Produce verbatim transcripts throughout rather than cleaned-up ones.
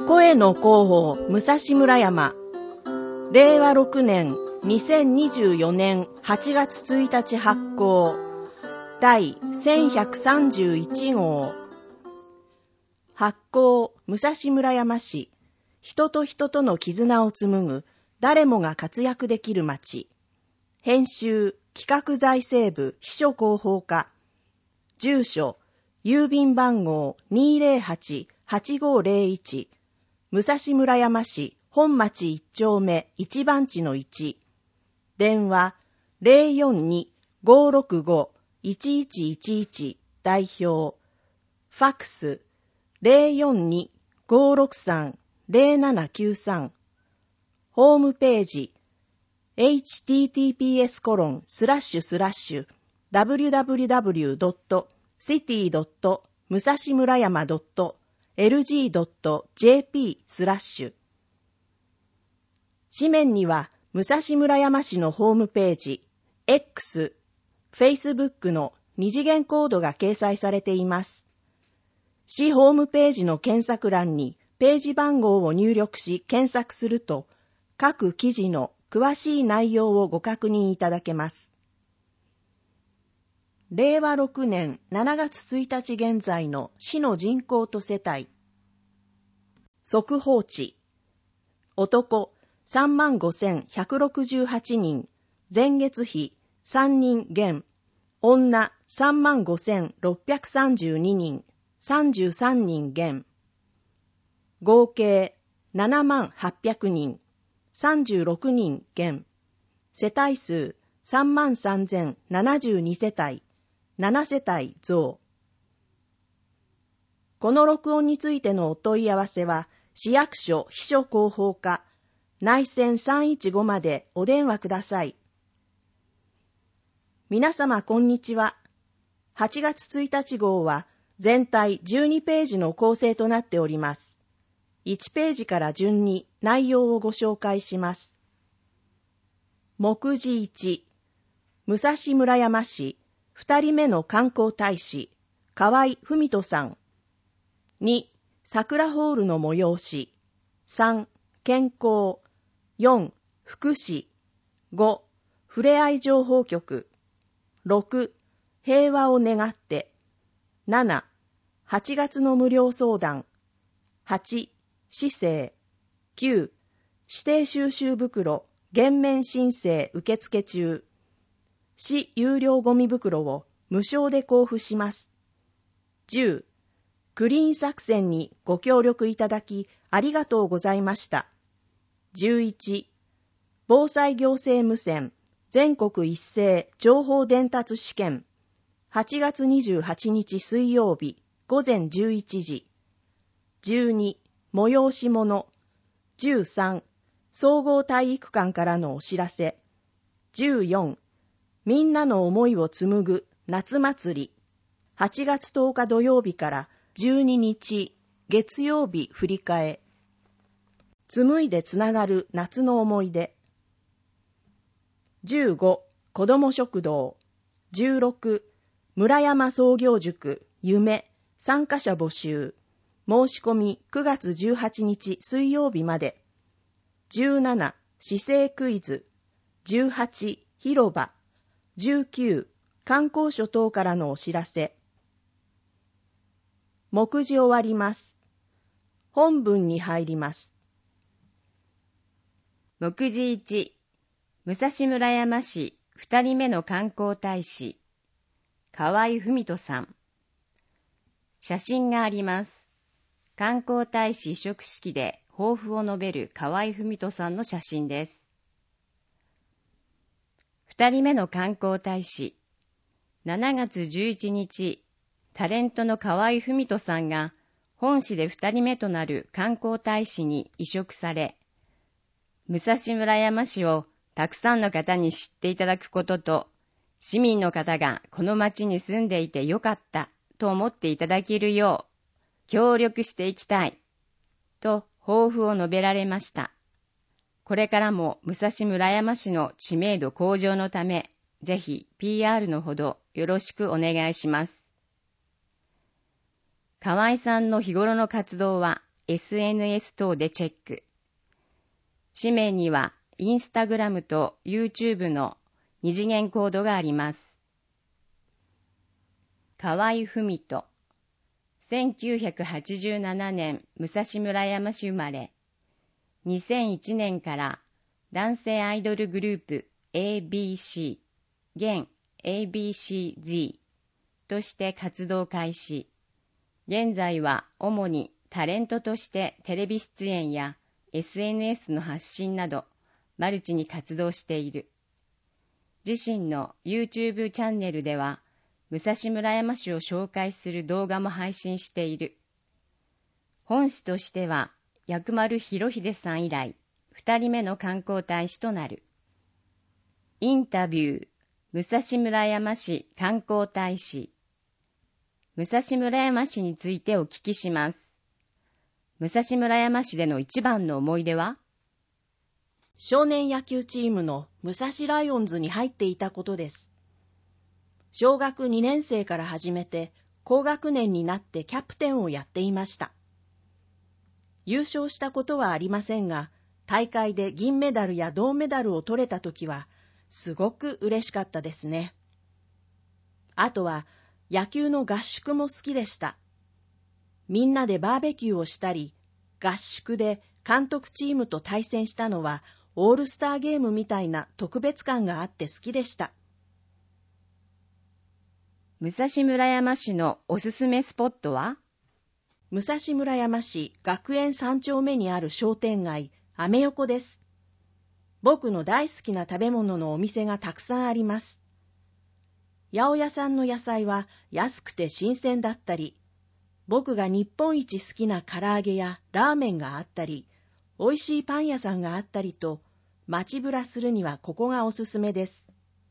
声の広報武蔵村山、れいわろくねんにせんにじゅうよねんはちがつついたち発行、第せんひゃくさんじゅういち号。発行武蔵村山市、人と人との絆を紡ぐ誰もが活躍できる街。編集企画財政部秘書広報課。住所郵便番号 にーぜろはち はちごーぜろいち、武蔵村山市本町いっ丁目いち番地のいち。電話 ゼロよんに ごーろくご いちいちいちいち 代表。ファックス ゼロよんに ごーろくさん ゼロななきゅうさん。ホームページ エイチティーティーピーエスコロンスラッシュスラッシュダブリュダブリュダブリュドットシティドット武蔵村山ドットエルジードットジェーピースラッシュ。紙面には武蔵村山市のホームページ、X、Facebook の二次元コードが掲載されています。市ホームページの検索欄にページ番号を入力し検索すると、各記事の詳しい内容をご確認いただけます。れいわろくねんしちがつついたち現在の市の人口と世帯。速報値。男さんまんごせんひゃくろくじゅうはちにん、前月比さんにん減。女さんまんごせんろっぴゃくさんじゅうににん、さんじゅうさんにん減。合計ななまんはっぴゃくにん、さんじゅうろくにん減。世帯数さんまんさんぜんななじゅうに世帯、なな世帯増。この録音についてのお問い合わせは、市役所秘書広報課、内線さんいちごまでお電話ください。皆様こんにちは。はちがつついたち号は全体じゅうにページの構成となっております。いちページから順に内容をご紹介します。目次いち、武蔵村山市ふたりめの観光大使、河合文人さん。に、桜ホールの催し。さん、健康。よん、福祉。ご、ふれあい情報局。ろく、平和を願って。なな、はちがつの無料相談。はち、市政。きゅう、指定収集袋、減免申請受付中。市有料ゴミ袋を無償で交付します。じゅう、クリーン作戦にご協力いただきありがとうございました。じゅういち、防災行政無線全国一斉情報伝達試験。はちがつにじゅうはちにち水曜日ごぜんじゅういちじ。じゅうに、催し物。じゅうさん、総合体育館からのお知らせ。じゅうよん、みんなの思いを紡ぐ夏祭り。はちがつとおか土曜日からじゅうににち月曜日振り替え。紡いでつながる夏の思い出。じゅうご、子ども食堂。じゅうろく、村山創業塾夢参加者募集。申し込みくがつじゅうはちにち水曜日まで。じゅうなな、市政クイズ。じゅうはち、広場。じゅうきゅう、観光所等からのお知らせ。目次終わります。本文に入ります。 目次いち、武蔵村山市ふたりめの観光大使、河合文人さん。写真があります。観光大使委嘱式で抱負を述べる河合文人さんの写真です。ふたりめの観光大使、しちがつじゅういちにち、タレントの河合文人さんが本市でふたりめとなる観光大使に委嘱され、武蔵村山市をたくさんの方に知っていただくことと、市民の方がこの町に住んでいてよかったと思っていただけるよう協力していきたいと抱負を述べられました。これからも武蔵村山市の知名度向上のため、ぜひ ピーアール のほどよろしくお願いします。河合さんの日頃の活動はエスエヌエス 等でチェック。紙面にはインスタグラムと YouTube の二次元コードがあります。河合文人、せんきゅうひゃくはちじゅうななねん武蔵村山市生まれ、にせんいちねんから男性アイドルグループ エービーシー、現 エービーシーゼー として活動開始。現在は主にタレントとしてテレビ出演や エスエヌエス の発信などマルチに活動している。自身の YouTube チャンネルでは武蔵村山市を紹介する動画も配信している。本市としては薬丸博秀さん以来ふたりめの観光大使となる。インタビュー、武蔵村山市観光大使。武蔵村山市についてお聞きします。武蔵村山市での一番の思い出は？ 少年野球チームの武蔵ライオンズに入っていたことです。小学にねん生から始めて高学年になってキャプテンをやっていました。優勝したことはありませんが、大会で銀メダルや銅メダルを取れたときはすごく嬉しかったですね。あとは野球の合宿も好きでした。みんなでバーベキューをしたり、合宿で監督チームと対戦したのはオールスターゲームみたいな特別感があって好きでした。 武蔵村山市のおすすめスポットは？ 武蔵村山市学園三丁目にある商店街、アメ横です。僕の大好きな食べ物のお店がたくさんあります。八百屋さんの野菜は安くて新鮮だったり、僕が日本一好きな唐揚げやラーメンがあったり、おいしいパン屋さんがあったりと、街ぶらするにはここがおすすめです。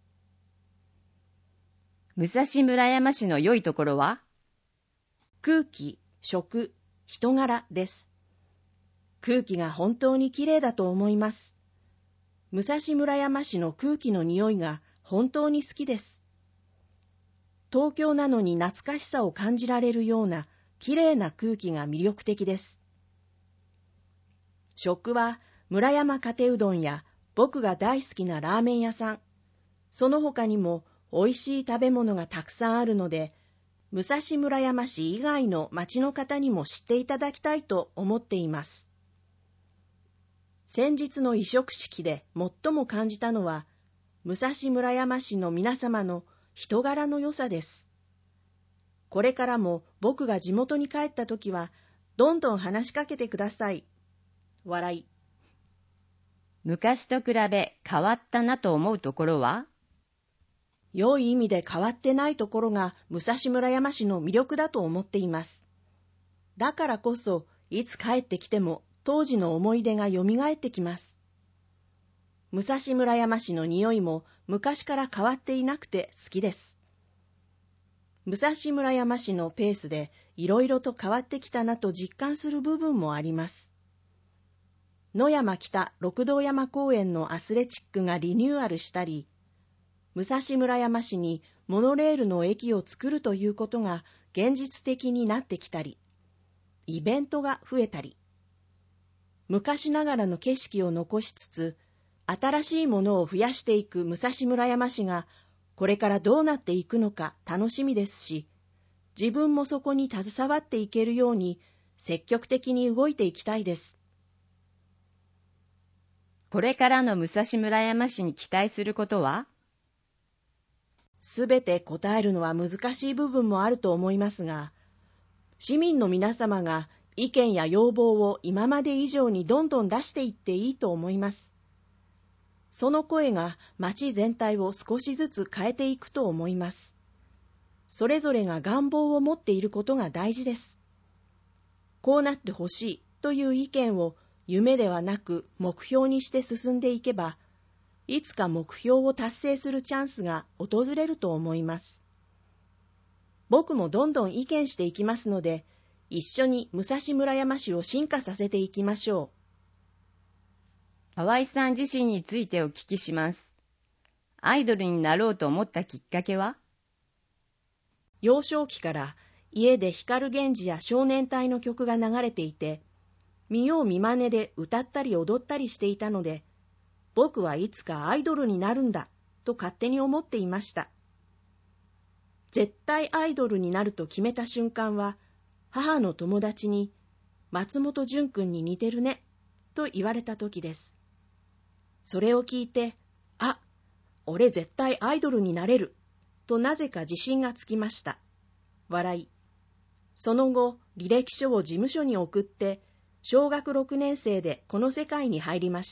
武蔵村山市の良いところは？ 空気、食、人柄です。空気が本当にきれいだと思います。武蔵村山市の空気の匂いが本当に好きです。東京なのに懐かしさを感じられるようなきれいな空気が魅力的です。食は村山かてうどんや僕が大好きなラーメン屋さん、その他にもおいしい食べ物がたくさんあるので、武蔵村山市以外の町の方にも知っていただきたいと思っています。先日の移植式で最も感じたのは、武蔵村山市の皆様の人柄の良さです。これからも僕が地元に帰ったときは、どんどん話しかけてください。笑い。 昔と比べ変わったなと思うところは？ 良い意味で変わってないところが武蔵村山市の魅力だと思っています。だからこそ、いつ帰ってきても当時の思い出がよみがえってきます。武蔵村山市の匂いも昔から変わっていなくて好きです。武蔵村山市のペースでいろいろと変わってきたなと実感する部分もあります。野山北六道山公園のアスレチックがリニューアルしたり、武蔵村山市にモノレールの駅を作るということが現実的になってきたり、イベントが増えたり、昔ながらの景色を残しつつ、新しいものを増やしていく武蔵村山市がこれからどうなっていくのか楽しみですし、自分もそこに携わっていけるように積極的に動いていきたいです。 これからの武蔵村山市に期待することは？ すべて答えるのは難しい部分もあると思いますが、市民の皆様が意見や要望を今まで以上にどんどん出していっていいと思います。その声が町全体を少しずつ変えていくと思います。それぞれが願望を持っていることが大事です。こうなってほしいという意見を夢ではなく目標にして進んでいけば、いつか目標を達成するチャンスが訪れると思います。僕もどんどん意見していきますので、一緒に武蔵村山市を進化させていきましょう。河合さん自身についてお聞きします。アイドルになろうと思ったきっかけは？ 幼少期から家で光源氏や少年隊の曲が流れていて、 見よう見まねで歌ったり踊ったりしていたので、僕はいつかアイドルになるんだと勝手に思っていました。絶対アイドルになると決めた瞬間は、母の友達に松本潤君に似てるねと言われた時です。それを聞いて、あ、俺絶対アイドルになれるとなぜか自信がつきました。笑い。その後、履歴書を事務所に送って、小学ろくねん生でこの世界に入りました。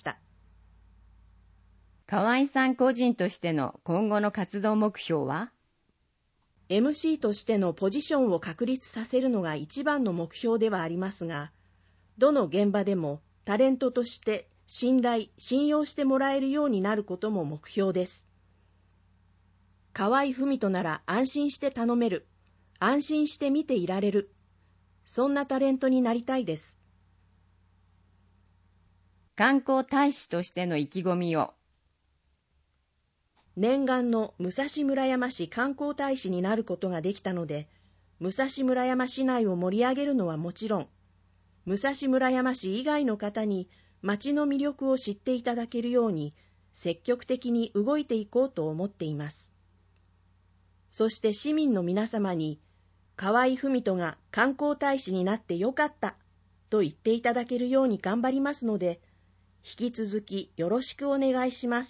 河合さん個人としての今後の活動目標は？ エムシー としてのポジションを確立させるのが一番の目標ではありますが、どの現場でもタレントとして信頼、信用してもらえるようになることも目標です。河合郁人なら安心して頼める、安心して見ていられる、そんなタレントになりたいです。 観光大使としての意気込みを。 念願の武蔵村山市観光大使になることができたので、武蔵村山市内を盛り上げるのはもちろん、武蔵村山市以外の方に町の魅力を知っていただけるように積極的に動いていこうと思っています。そして市民の皆様に、河合郁人が観光大使になってよかったと言っていただけるように頑張りますので、引き続きよろしくお願いします。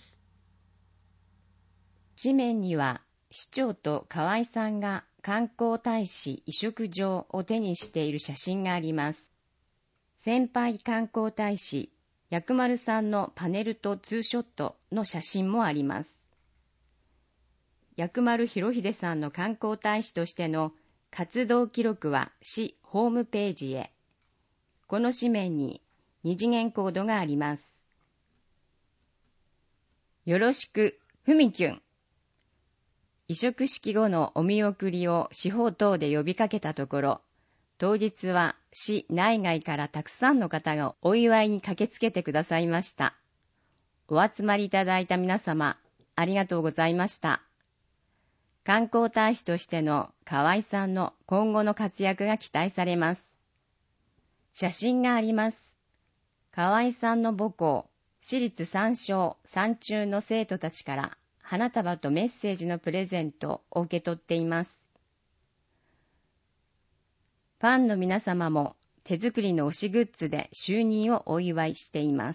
紙面には市長と河合さんが観光大使委嘱状を手にしている写真があります。先輩観光大使薬丸さんのパネルとツーショットの写真もあります。薬丸博秀さんの観光大使としての活動記録は市ホームページへ。この紙面に二次元コードがあります。よろしく、ふみきゅん。委嘱式後のお見送りを市報等で呼びかけたところ、当日は市内外からたくさんの方がお祝いに駆けつけてくださいました。お集まりいただいた皆様、ありがとうございました。観光大使としての河合さんの今後の活躍が期待されます。写真があります。河合さんの母校、私立三小三中の生徒たちから花束とメッセージのプレゼントを受け取っています。ファンの皆様も手作りの推しグッズで就任をお祝いしています。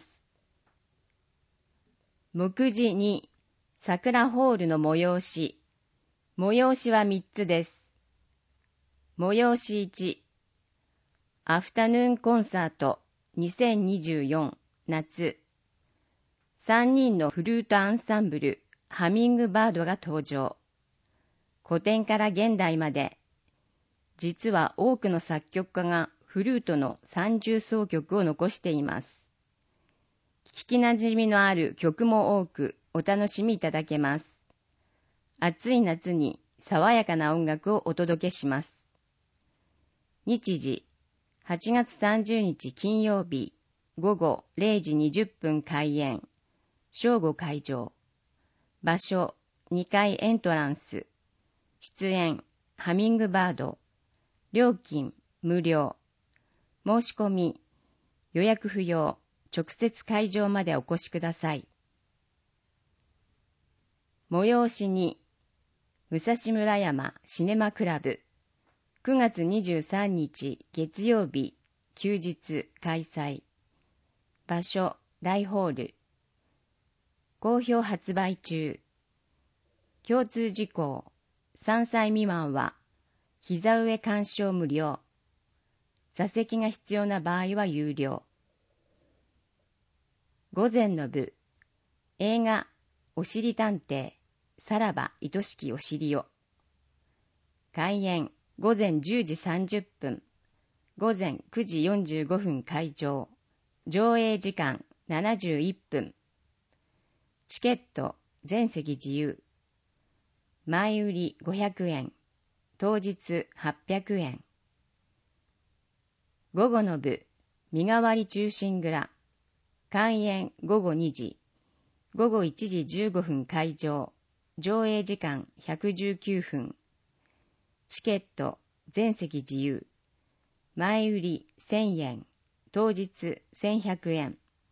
目次に、桜ホールの催し。催しはみっつです。催しいち、アフタヌーンコンサートにせんにじゅうよん夏。さんにんのフルートアンサンブル、ハミングバードが登場。古典から現代まで、実は多くの作曲家がフルートの三重奏曲を残しています。聞きなじみのある曲も多くお楽しみいただけます。暑い夏に爽やかな音楽をお届けします。日時、はちがつさんじゅうにち金曜日、ごごれいじにじゅっぷん開演、正午会場。場所、にかいエントランス。出演、ハミングバード。料金、無料。申し込み、予約不要。直接会場までお越しください。催しに、武蔵村山シネマクラブ。くがつにじゅうさんにち月曜日、休日開催。場所、大ホール。好評発売中。共通事項、さんさい未満は、膝上鑑賞無料。座席が必要な場合は有料。午前の部、映画、おしり探偵、さらば愛しきお尻を。開演、午前じゅうじさんじゅっぷん、午前くじよんじゅうごふん開場。上映時間ななじゅういっぷん。チケット、全席自由。前売りごひゃくえん、当日はっぴゃくえん。午後の部、身代わり忠臣蔵。開演ごごにじ、ごごいちじじゅうごふん開場。上映時間ひゃくじゅうきゅうふん。チケット、全席自由。前売りせんえん、 当日せんひゃくえん。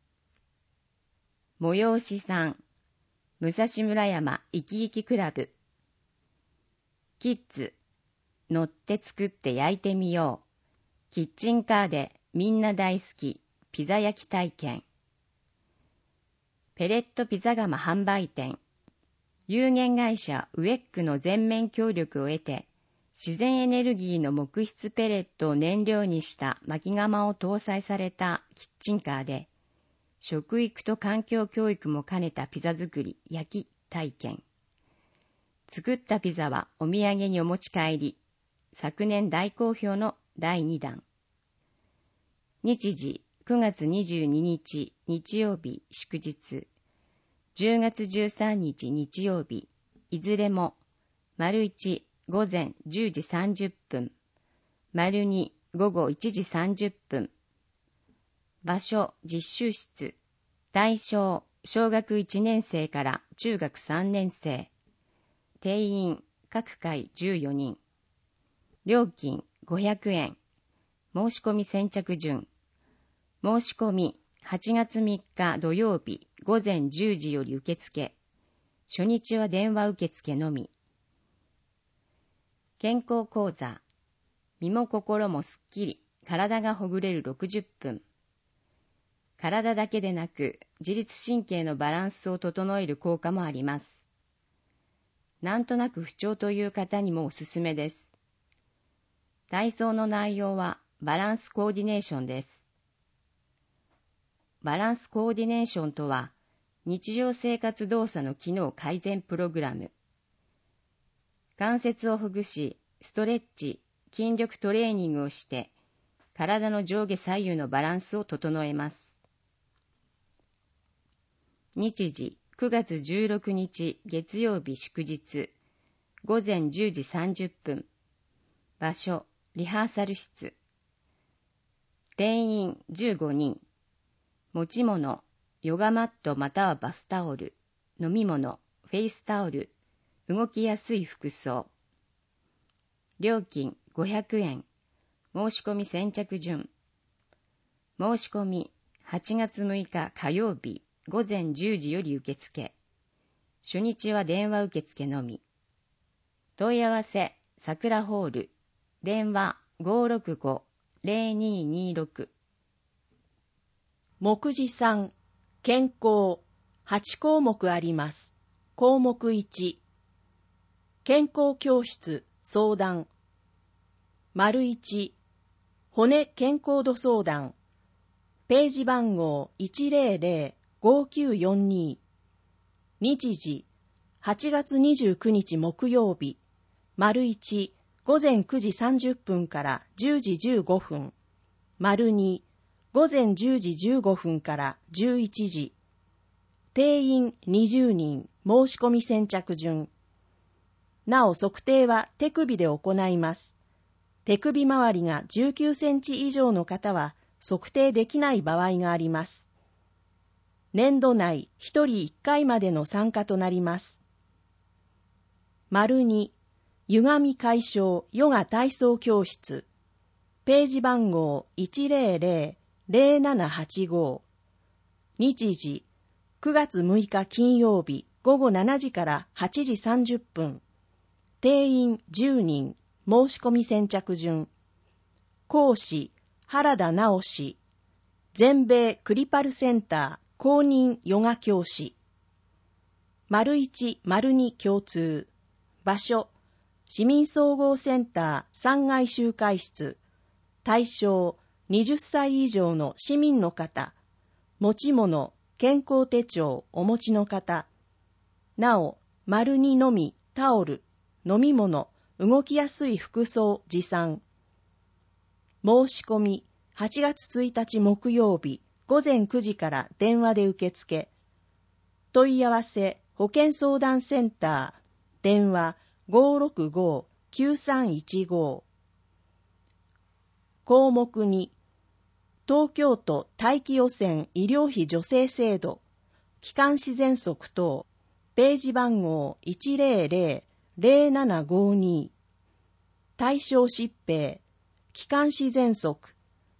催しさん、武蔵村山いきいきクラブ。キッズ、乗って作って焼いてみよう。キッチンカーでみんな大好き、ピザ焼き体験。ペレットピザ窯販売店。有限会社ウェックの全面協力を得て、自然エネルギーの木質ペレットを燃料にした薪窯を搭載されたキッチンカーで、食育と環境教育も兼ねたピザ作り、焼き体験。作ったピザはお土産にお持ち帰り。昨年大好評のだいにだん。日時くがつにじゅうににち日曜日祝日。じゅうがつじゅうさんにち日曜日。いずれも丸いち午前じゅうじさんじゅっぷん。丸に午後いちじさんじゅっぷん。場所実習室。対象小学いちねんせいから中学さんねんせい。定員各回じゅうよにん。料金ごひゃくえん。申し込み先着順。申し込みはちがつみっか土曜日午前じゅうじより受付。初日は電話受付のみ。健康講座。身も心もすっきり、体がほぐれるろくじゅっぷん。体だけでなく自律神経のバランスを整える効果もあります。なんとなく不調という方にもおすすめです。体操の内容はバランスコーディネーションです。バランスコーディネーションとは、日常生活動作の機能改善プログラム。関節をほぐし、ストレッチ、筋力トレーニングをして、体の上下左右のバランスを整えます。日時くがつじゅうろくにち月曜日祝日。午前じゅうじさんじゅっぷん。場所、リハーサル室。定員じゅうごにん。持ち物、ヨガマットまたはバスタオル。飲み物、フェイスタオル。動きやすい服装。料金ごひゃくえん。申し込み先着順。申し込みはちがつむいか火曜日午前じゅうじより受付。初日は電話受付のみ。問い合わせ、桜ホール。電話 ごーろくごーぜろにーにーろく。 目次さん、健康、はちこうもくあります。項目いち、健康教室相談。丸いち、骨健康度相談。ページ番号いちぜろぜろごきゅうよんに。日時はちがつにじゅうくにち木曜日。丸いち、午前くじさんじゅっぷんからじゅうじじゅうごふん。丸に、午前じゅうじじゅうごふんからじゅういちじ。定員にじゅうにん、申し込み先着順。なお測定は手首で行います。手首周りがじゅうきゅうセンチ以上の方は測定できない場合があります。年度内ひとりいっかいまでの参加となります。丸に、歪み解消ヨガ体操教室。ページ番号いちぜろぜろぜろななはちご。日時くがつむいか金曜日午後しちじからはちじさんじゅっぷん。定員じゅうにん、申し込み先着順。講師、原田直氏。全米クリパルセンター公認ヨガ教師。丸いち、丸に共通。場所、市民総合センターさんがい集会室。対象、はたち以上の市民の方。持ち物、健康手帳お持ちの方。なお、丸にのみ、タオル、飲み物、動きやすい服装持参。申し込みはちがつついたち木曜日午前くじから電話で受付。問い合わせ保健相談センター電話 ごーろくごーきゅうさんいちご。項目に、東京都大気汚染医療費助成制度気管支喘息等。ページ番号いちぜろぜろぜろななごに。対象疾病気管支喘息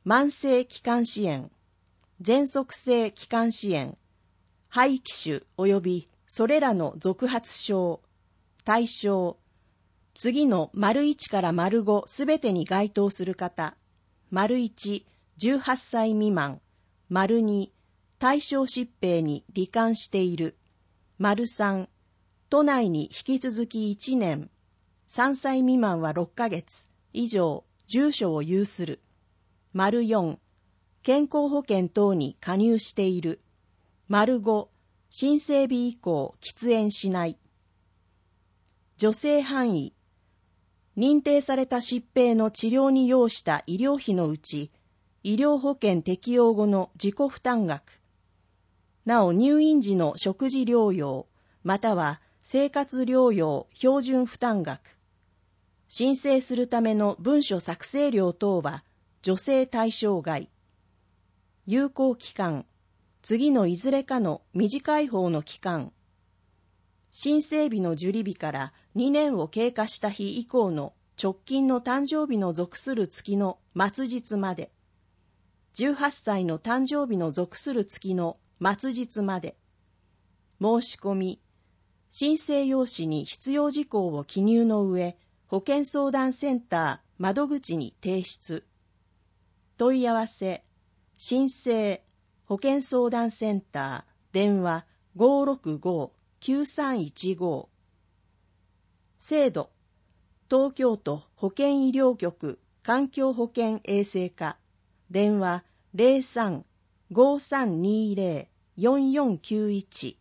慢性気管支炎、喘息性気管支炎、肺気腫及びそれらの続発症、対象、次の丸いちから丸ごすべてに該当する方、丸いち、じゅうはっさい未満、丸に、対象疾病に罹患している、丸さん、都内に引き続きいちねん、さんさい未満はろっかげつ以上住所を有する、丸よん、健康保険等に加入している、丸ご、新生日以降喫煙しない。助成範囲、認定された疾病の治療に要した医療費のうち、医療保険適用後の自己負担額、なお入院時の食事療養、または生活療養標準負担額、申請するための文書作成料等は助成対象外。有効期間、次のいずれかの短い方の期間、申請日の受理日からにねんを経過した日以降の直近の誕生日の属する月の末日まで、じゅうはっさいの誕生日の属する月の末日まで、申し込み、申請用紙に必要事項を記入の上、保健相談センター窓口に提出。問い合わせ、申請、保健相談センター、電話 ごーろくごーきゅうさんいちご。制度、東京都保健医療局環境保険衛生課、電話 ゼロさん ごーさんにーゼロ よんよんきゅういち。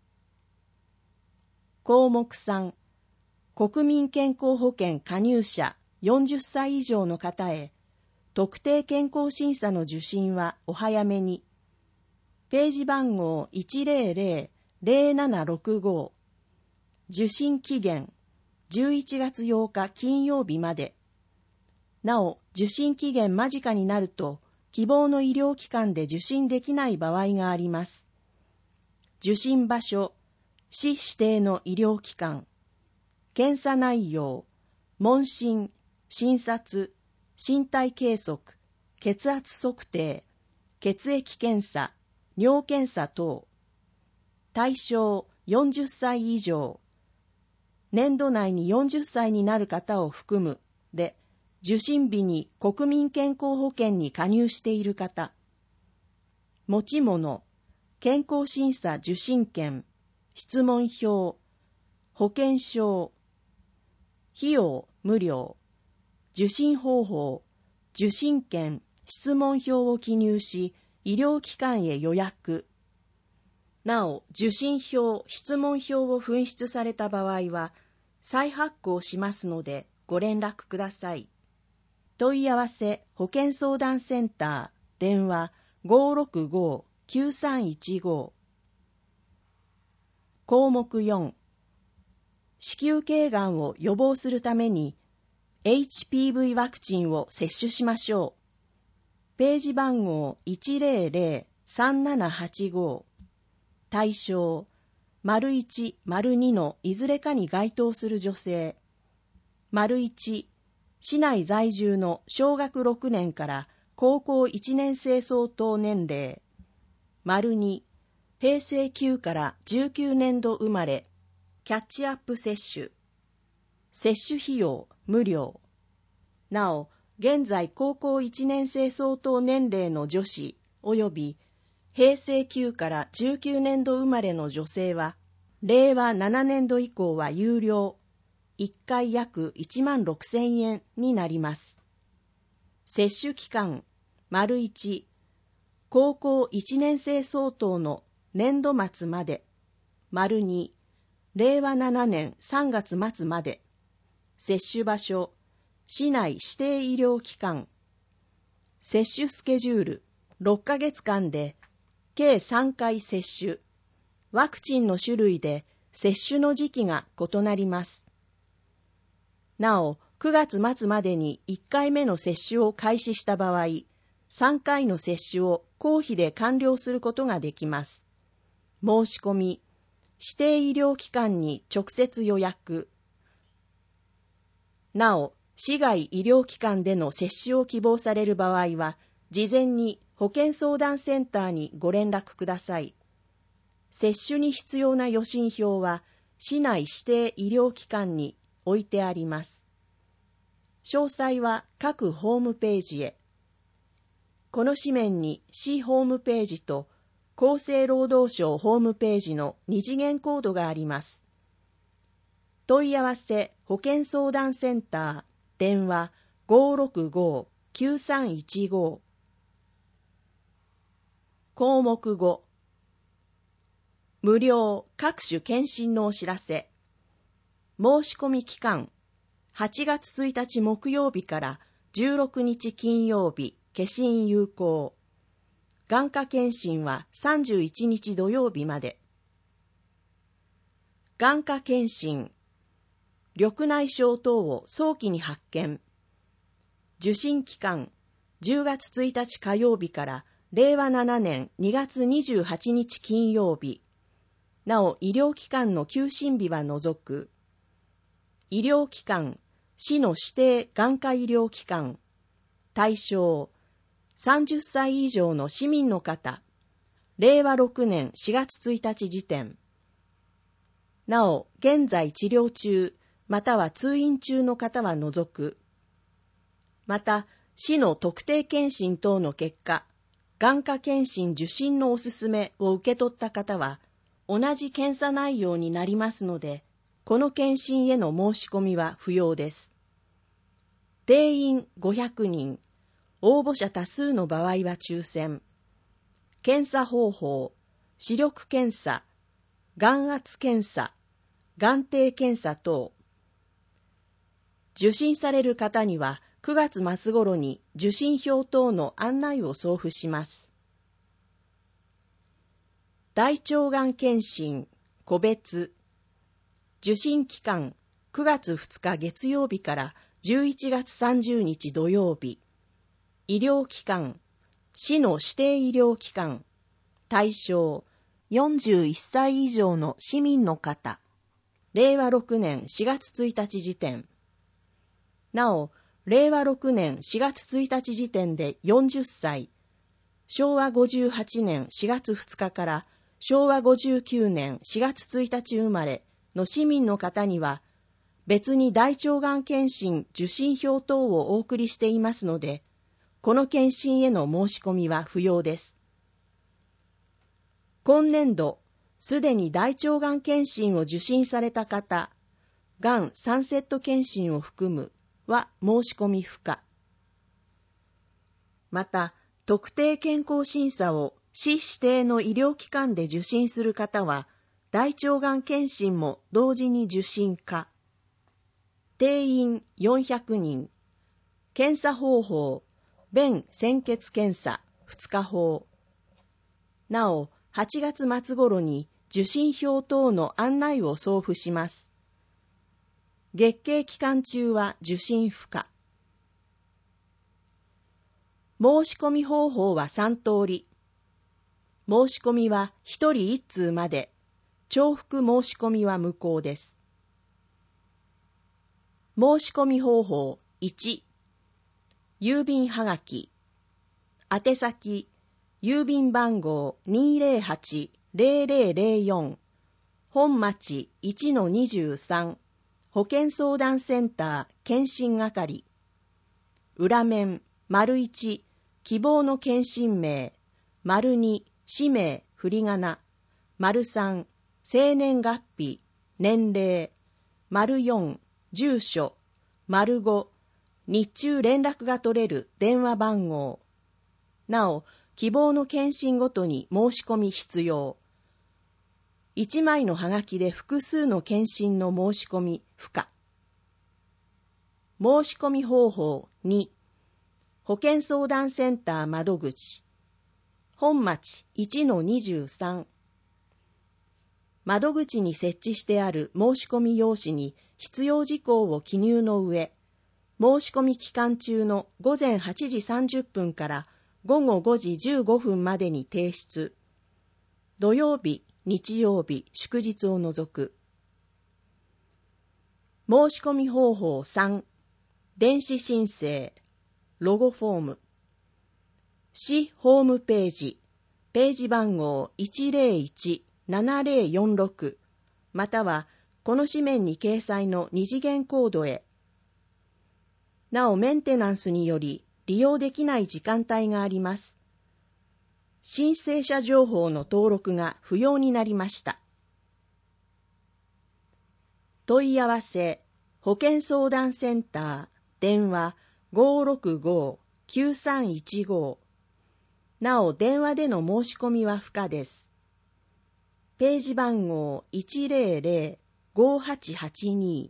項目さん、国民健康保険加入者よんじゅっさい以上の方へ、特定健康審査の受診はお早めに。ページ番号 いちゼロゼロ ゼロななろくご。受診期限じゅういちがつようか金曜日まで。なお、受診期限間近になると、希望の医療機関で受診できない場合があります。受診場所、市指定の医療機関、検査内容、問診、診察、身体計測、血圧測定、血液検査、尿検査等。対象よんじゅっさい以上。年度内によんじゅっさいになる方を含むで、受診日に国民健康保険に加入している方。持ち物、健康審査受診券、質問票、保険証。費用無料。受診方法、受診券、質問票を記入し、医療機関へ予約。なお、受診票、質問票を紛失された場合は、再発行しますのでご連絡ください。問い合わせ保健相談センター、電話 ごーろくごーきゅうさんいちご。項目よん、子宮頸がんを予防するために エイチピーブイ ワクチンを接種しましょう。ページ番号 いちゼロゼロ さんななはちご。対象、丸いち、丸にのいずれかに該当する女性。丸いち、市内在住の小学ろくねんから高校いちねん生相当年齢。丸に、平成きゅうからじゅうきゅうねんど生まれ、キャッチアップ接種。接種費用無料。なお、現在高校いちねん生相当年齢の女子及び平成きゅうからじゅうきゅうねんど生まれの女性は、れいわななねんど以降は有料、いっかい約いちまんろくせんえんになります。接種期間、丸いち、高校いちねん生相当の年度末まで、丸に、れいわななねんさんがつ末まで。接種場所、市内指定医療機関。接種スケジュール、ろっかげつかんで、計さんかい接種。ワクチンの種類で接種の時期が異なります。なお、くがつ末までにいっかいめの接種を開始した場合、さんかいの接種を公費で完了することができます。申し込み、指定医療機関に直接予約。なお、市外医療機関での接種を希望される場合は、 事前に保健相談センターにご連絡ください。接種に必要な予診票は市内指定医療機関に置いてあります。詳細は各ホームページへ。この紙面に市ホームページと厚生労働省ホームページの二次元コードがあります。問い合わせ保健相談センター電話 ごーろくごーきゅうさんいちご。項目ご、無料各種検診のお知らせ。申し込み期間はちがつついたち木曜日からじゅうろくにち金曜日、消印有効。眼科検診はさんじゅういちにち土曜日まで。眼科検診、緑内障等を早期に発見。受診期間、じゅうがつついたち火曜日かられいわななねんにがつにじゅうはちにち金曜日。なお、医療機関の休診日は除く。医療機関、市の指定眼科医療機関。対象、さんじゅっさい以上の市民の方。れいわろくねんしがつついたち時点。なお、現在治療中、または通院中の方は除く。また、市の特定検診等の結果、眼科検診受診のおすすめを受け取った方は、同じ検査内容になりますので、この検診への申し込みは不要です。定員ごひゃくにん、応募者多数の場合は抽選。検査方法、視力検査、眼圧検査、眼底検査等。受診される方にはくがつ末頃に受診票等の案内を送付します。大腸がん検診、個別。受診期間、くがつふつか月曜日からじゅういちがつさんじゅうにち土曜日。医療機関、市の指定医療機関。対象、よんじゅういっさい以上の市民の方。れいわろくねんしがつついたち時点。なお、れいわろくねんしがつついたち時点でよんじゅっさい、しょうわごじゅうはちねんしがつふつかからしょうわごじゅうきゅうねんしがつついたち生まれの市民の方には、別に大腸がん検診受診票等をお送りしていますので、この検診への申し込みは不要です。今年度、すでに大腸がん検診を受診された方、がんさんセット検診を含むは申し込み不可。また、特定健康審査を市指定の医療機関で受診する方は、大腸がん検診も同時に受診可。定員よんひゃくにん。検査方法、便潜血検査ふつか法。なお、はちがつ末頃に受診票等の案内を送付します。月経期間中は受診不可。申し込み方法はさんとおり。申し込みはひとりいっつうまで、重複申し込みは無効です。申し込み方法いち、郵便はがき。宛先、郵便番号 にーぜろはちぜろぜろぜろよん、本町 いちのにじゅうさん、保健相談センター検診係。裏面、丸いち、希望の検診名、丸に、氏名、振り仮名、丸さん、生年月日、年齢、丸よん、住所、丸ご、日中連絡が取れる電話番号。なお、希望の検診ごとに申し込み必要。いちまいのはがきで複数の検診の申し込み不可。申し込み方法に、保健相談センター窓口。本町 いちのにじゅうさん。窓口に設置してある申し込み用紙に必要事項を記入の上、申し込み期間中のごぜんはちじさんじゅっぷんからごごごじじゅうごふんまでに提出。土曜日、日曜日、祝日を除く。申し込み方法さん、電子申請、ロゴフォーム。 市ホームページ、ページ番号 いちゼロいちななゼロよんろく またはこの紙面に掲載の二次元コードへ。なおメンテナンスにより利用できない時間帯があります。申請者情報の登録が不要になりました。問い合わせ、保健相談センター、電話 ごーろくごーきゅうさんいちご。なお、電話での申し込みは不可です。ページ番号 いちゼロゼロごはちはちに。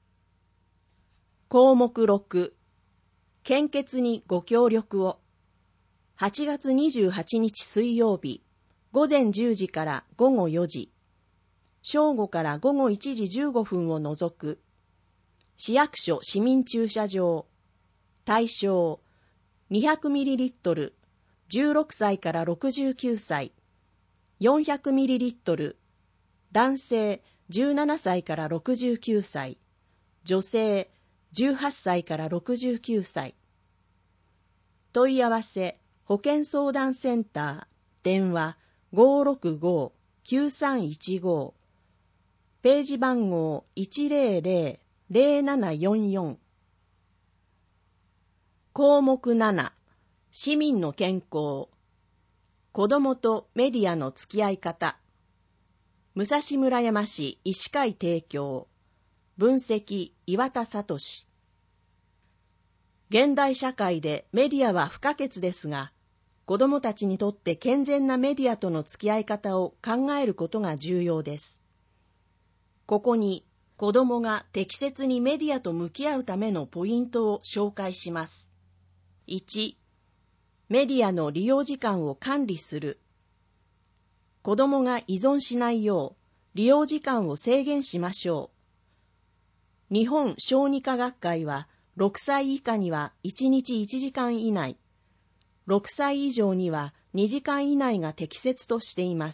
項目ろく、献血にご協力を。はちがつにじゅうはちにち水曜日、ごぜんじゅうじからごごよじ、正午からごごいちじじゅうごふんを除く、市役所市民駐車場、対象 にひゃくミリリットル、じゅうろくさいからろくじゅうきゅうさい、よんひゃくミリリットル、男性じゅうななさいからろくじゅうきゅうさい、女性じゅうはっさいからろくじゅうきゅうさい。問い合わせ、保健相談センター、電話 ごーろくごーきゅうさんいちご。ページ番号 いちゼロゼロゼロななよんよん。項目なな、市民の健康。子どもとメディアの付き合い方。武蔵村山市医師会提供。分析岩田聡。現代社会でメディアは不可欠ですが、子どもたちにとって健全なメディアとの付き合い方を考えることが重要です。ここに子どもが適切にメディアと向き合うためのポイントを紹介します。いち、メディアの利用時間を管理する。子どもが依存しないよう利用時間を制限しましょう。日本小児科学会はろくさい以下にはいちにちいちじかん以内、ろくさい以上にはにじかん以内が適切としています。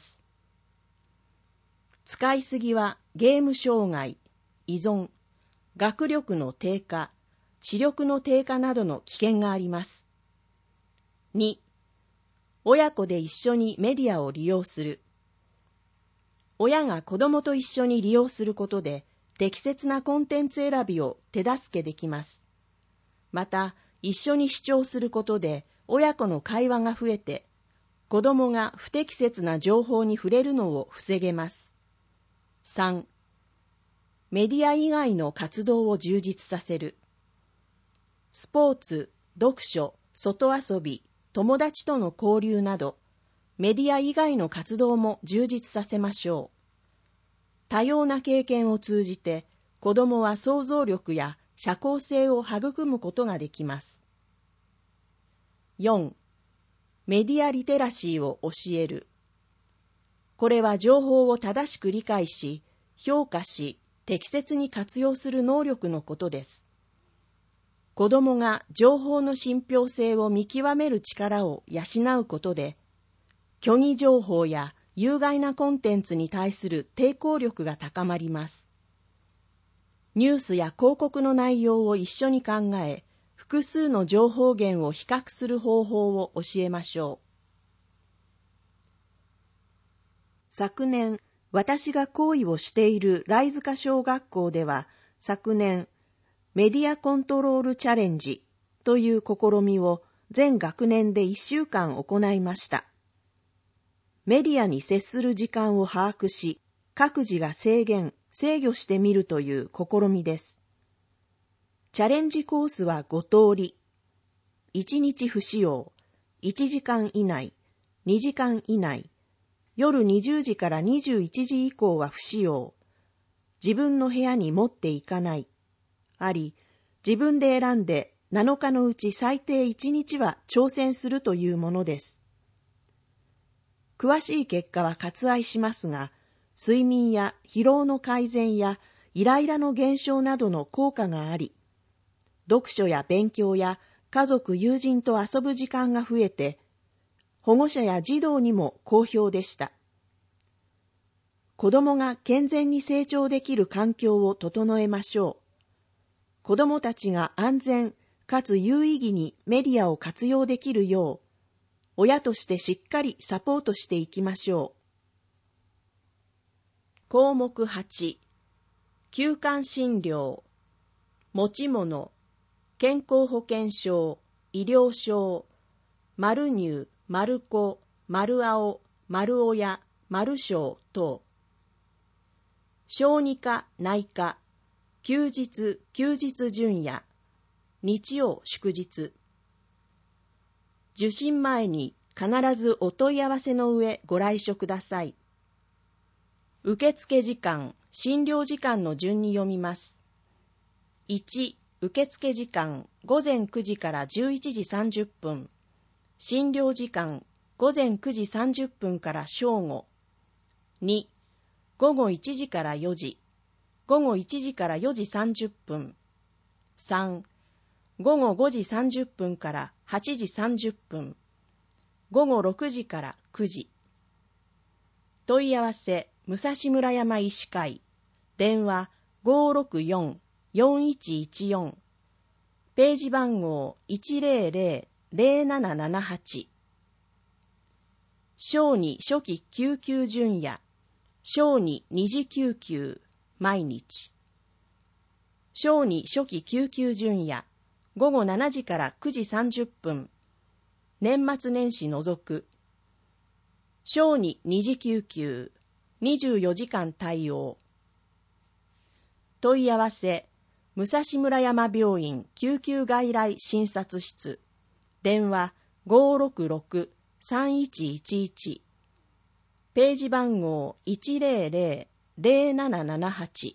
使いすぎはゲーム障害、依存、学力の低下、視力の低下などの危険があります。に、親子で一緒にメディアを利用する。親が子供と一緒に利用することで適切なコンテンツ選びを手助けできます。また、一緒に視聴することで親子の会話が増えて、子供が不適切な情報に触れるのを防げます。さん、メディア以外の活動を充実させる。スポーツ、読書、外遊び、友達との交流など、メディア以外の活動も充実させましょう。多様な経験を通じて、子供は想像力や社交性を育むことができます。よん、メディアリテラシーを教える。これは情報を正しく理解し、評価し、適切に活用する能力のことです。子どもが情報の信憑性を見極める力を養うことで、虚偽情報や有害なコンテンツに対する抵抗力が高まります。ニュースや広告の内容を一緒に考え、複数の情報源を比較する方法を教えましょう。昨年、私が講義をしているライ塚小学校では、昨年、メディアコントロールチャレンジという試みを全学年でいっしゅうかん行いました。メディアに接する時間を把握し、各自が制限、制御してみるという試みです。チャレンジコースはごとおり。いちにち不使用、いちじかん以内、にじかん以内、夜にじゅうじからにじゅういちじ以降は不使用、自分の部屋に持っていかない、あり、自分で選んでなのかのうち最低いちにちは挑戦するというものです。詳しい結果は割愛しますが、睡眠や疲労の改善やイライラの減少などの効果があり、読書や勉強や家族友人と遊ぶ時間が増えて、保護者や児童にも好評でした。子供が健全に成長できる環境を整えましょう。子供たちが安全かつ有意義にメディアを活用できるよう、 親としてしっかりサポートしていきましょう。項目はち、休館診療、持ち物、健康保険証、医療証、丸入、丸子、丸青、丸親、丸小等。小児科、内科、休日、休日準夜、日曜、祝日。受診前に必ずお問い合わせの上ご来所ください。受付時間、診療時間の順に読みます。いち、受付時間、ごぜんくじからじゅういちじさんじゅっぷん。診療時間、ごぜんくじさんじゅっぷんから正午。に、ごごいちじからよじ。ごごいちじからよじさんじゅっぷん。さん、ごごごじさんじゅっぷんからはちじさんじゅっぷん。ごごろくじからくじ。問い合わせ、武蔵村山医師会。電話 ごーろくよん よんいちいちよん。ページ番号 いちぜろぜろ ぜろななななはち。小児初期救急準夜、小児二次救急、毎日。小児初期救急準夜、ごごしちじからくじさんじゅっぷん。年末年始除く。小児二次救急、にじゅうよじかん対応。問い合わせ、武蔵村山病院救急外来診察室。電話 ごーろくろく さんいちいちいち。ページ番号 いちぜろぜろ ぜろななななはち。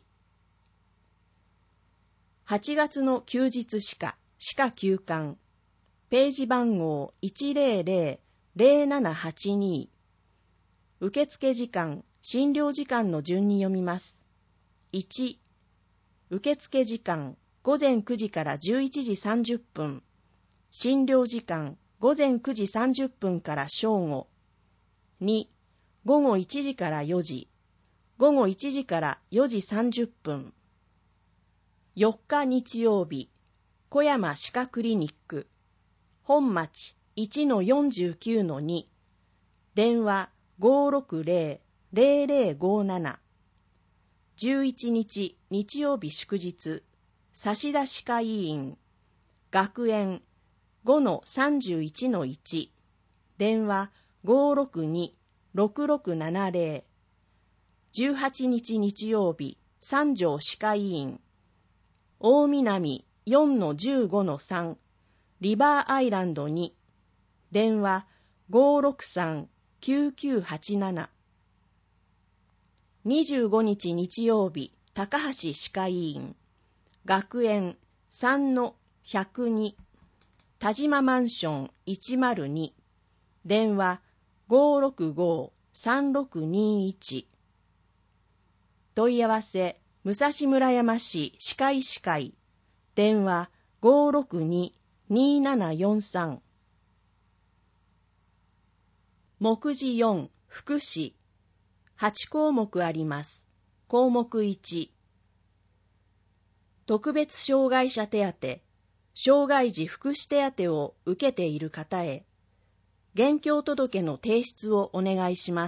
はちがつの休日歯科、歯科休館。ページ番号 いちぜろぜろ ぜろななはちに。受付時間、診療時間の順に読みます。いち、受付時間、ごぜんくじからじゅういちじさんじゅっぷん。診療時間、ごぜんくじさんじゅっぷんから正午。に、ごごいちじからよじ。ごごいちじからよじさんじゅっぷん。よっか日曜日、小山歯科クリニック。本町 いちのよんじゅうきゅうのに。電話 ごーろくぜろ ぜろぜろごなな。じゅういちにち日曜日祝日、差出歯科医院。学園 ごのさんじゅういちのいち。電話 ごーろくに ろくろくななぜろ。じゅうはちにち日曜日、三条歯科医院。大南 よんのじゅうごのさん。リバーアイランドに。電話 ごーろくさん きゅうきゅうはちなな。にじゅうごにち日曜日、高橋歯科医院。学園 さんのひゃくに。田島マンションいちまるに。電話 ごーろくご さんろくにいち。問い合わせ、武蔵村山市歯科医師会。電話 ごーろくに にーななよんさん。目次よん、福祉。はちこうもくあります。項目いち。特別障害者手当、障害児福祉手当を受けている方へ、現況届の提出をお願いします。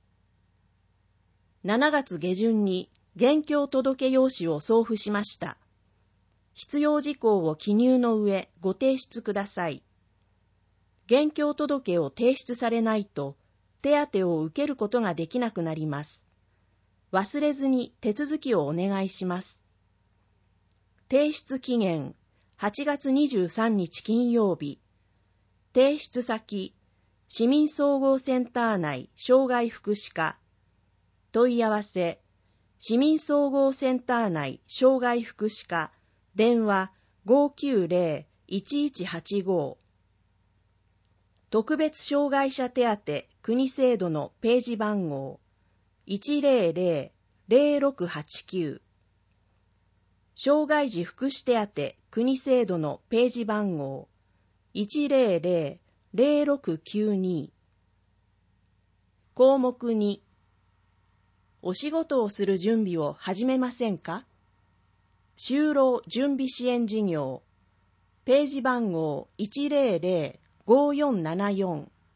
しちがつげじゅんに現況届用紙を送付しました。必要事項を記入の上ご提出ください。現況届を提出されないと、手当を受けることができなくなります。忘れずに手続きをお願いします。提出期限、はちがつにじゅうさんにち金曜日。提出先、市民総合センター内障害福祉課。問い合わせ、市民総合センター内障害福祉課。電話 ごーきゅうぜろ いちいちはちご。特別障害者手当国制度のページ番号 いちぜろぜろ ぜろろくはちきゅう。障害児福祉手当国制度のページ番号 いちぜろぜろ ぜろろくきゅうに。項目に、お仕事をする準備を始めませんか？就労準備支援事業。ページ番号 いちぜろぜろ ごーよんななよん。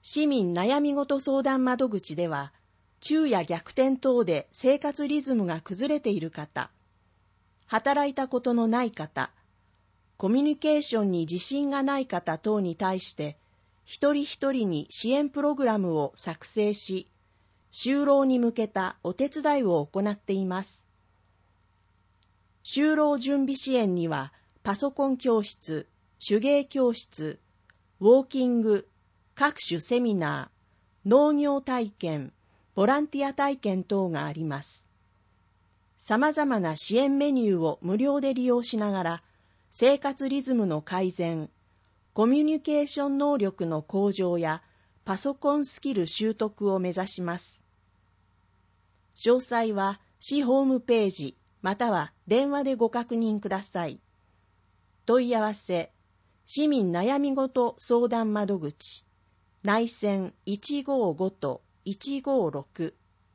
市民悩みごと相談窓口では、昼夜逆転等で生活リズムが崩れている方、働いたことのない方、コミュニケーションに自信がない方等に対して、一人一人に支援プログラムを作成し、就労に向けたお手伝いを行っています。就労準備支援には、パソコン教室、手芸教室、ウォーキング、各種セミナー、農業体験、ボランティア体験等があります。さまざまな支援メニューを無料で利用しながら、生活リズムの改善、コミュニケーション能力の向上やパソコンスキル習得を目指します。詳細は市ホームページまたは電話でご確認ください。問い合わせ、市民悩みごと相談窓口、内線いちごごといちごろく。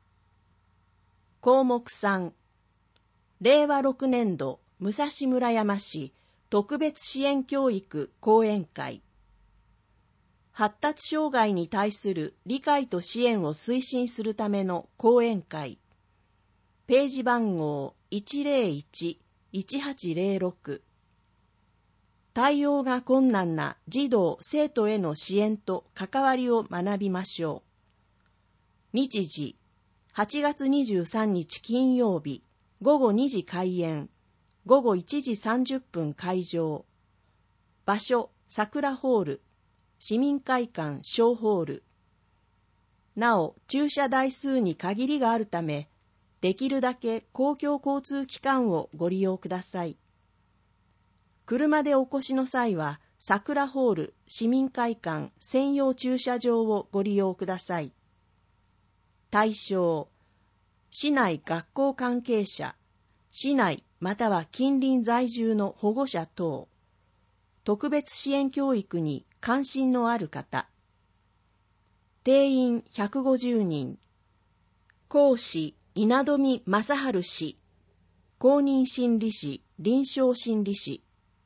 項目さん、れいわろくねん度武蔵村山市特別支援教育講演会。発達障害に対する理解と支援を推進するための講演会。ページ番号 いちぜろいちいちはちぜろろく。対応が困難な児童・生徒への支援と関わりを学びましょう。日時、はちがつにじゅうさんにち金曜日、ごごにじ開演、ごごいちじさんじゅっぷん会場。場所、桜ホール、市民会館小ホール。なお、駐車台数に限りがあるため、できるだけ公共交通機関をご利用ください。車でお越しの際は、桜ホール市民会館専用駐車場をご利用ください。対象、市内学校関係者、市内または近隣在住の保護者等、特別支援教育に関心のある方。定員ひゃくごじゅうにん。講師、稲富正治氏。公認心理師、臨床心理師。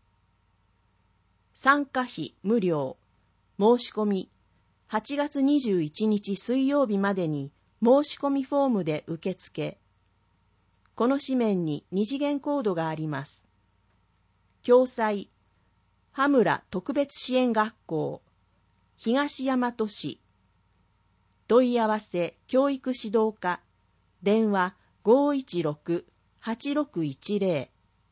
参加費無料。申し込み、はちがつにじゅういちにち水曜日までに申し込みフォームで受付。この紙面に二次元コードがあります。共催、羽村特別支援学校、東大和市。問い合わせ教育指導課、電話 ごいちろくはちろくいちぜろ。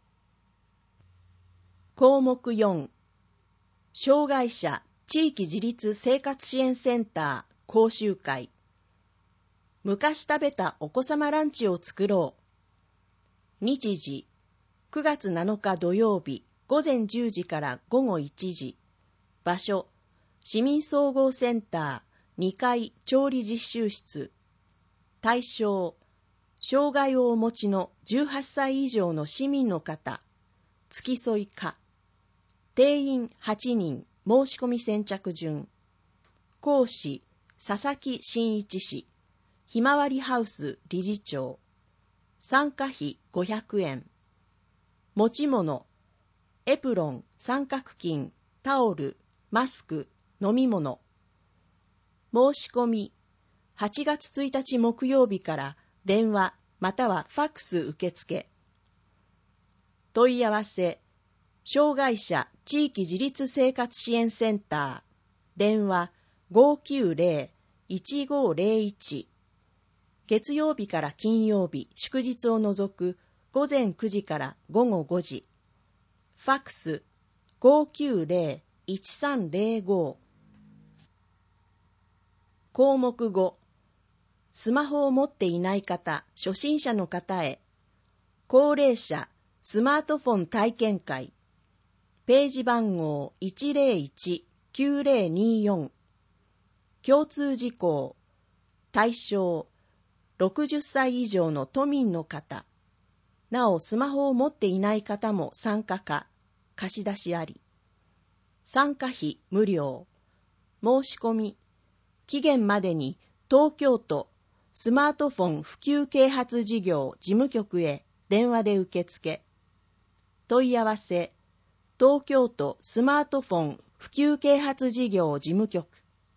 項目よん、障害者地域自立生活支援センター講習会。昔食べたお子様ランチを作ろう。日時、くがつなのか土曜日、ごぜんじゅうじからごごいちじ。場所、市民総合センターにかい調理実習室。対象、障害をお持ちのじゅうはっさい以上の市民の方。付き添い可。定員はちにん、申し込み先着順。講師、佐々木真一氏。ひまわりハウス理事長。参加費ごひゃくえん。持ち物、エプロン、三角巾、タオル、マスク、飲み物。申し込み、はちがつついたち木曜日から電話またはファックス受付。問い合わせ、障害者地域自立生活支援センター、電話 ごきゅうぜろいちごぜろいち。月曜日から金曜日、祝日を除くごぜんくじからごごごじ。ファックス ごきゅうぜろいちさんぜろご。項目ご、スマホを持っていない方、初心者の方へ、高齢者スマートフォン体験会。ページ番号いちぜろいちきゅうぜろによん。共通事項。対象、ろくじゅっさい以上の都民の方。なお、スマホを持っていない方も参加可。貸し出しあり。参加費無料。申し込み。期限までに東京都スマートフォン普及啓発事業事務局へ電話で受付。問い合わせ、東京都スマートフォン普及啓発事業事務局。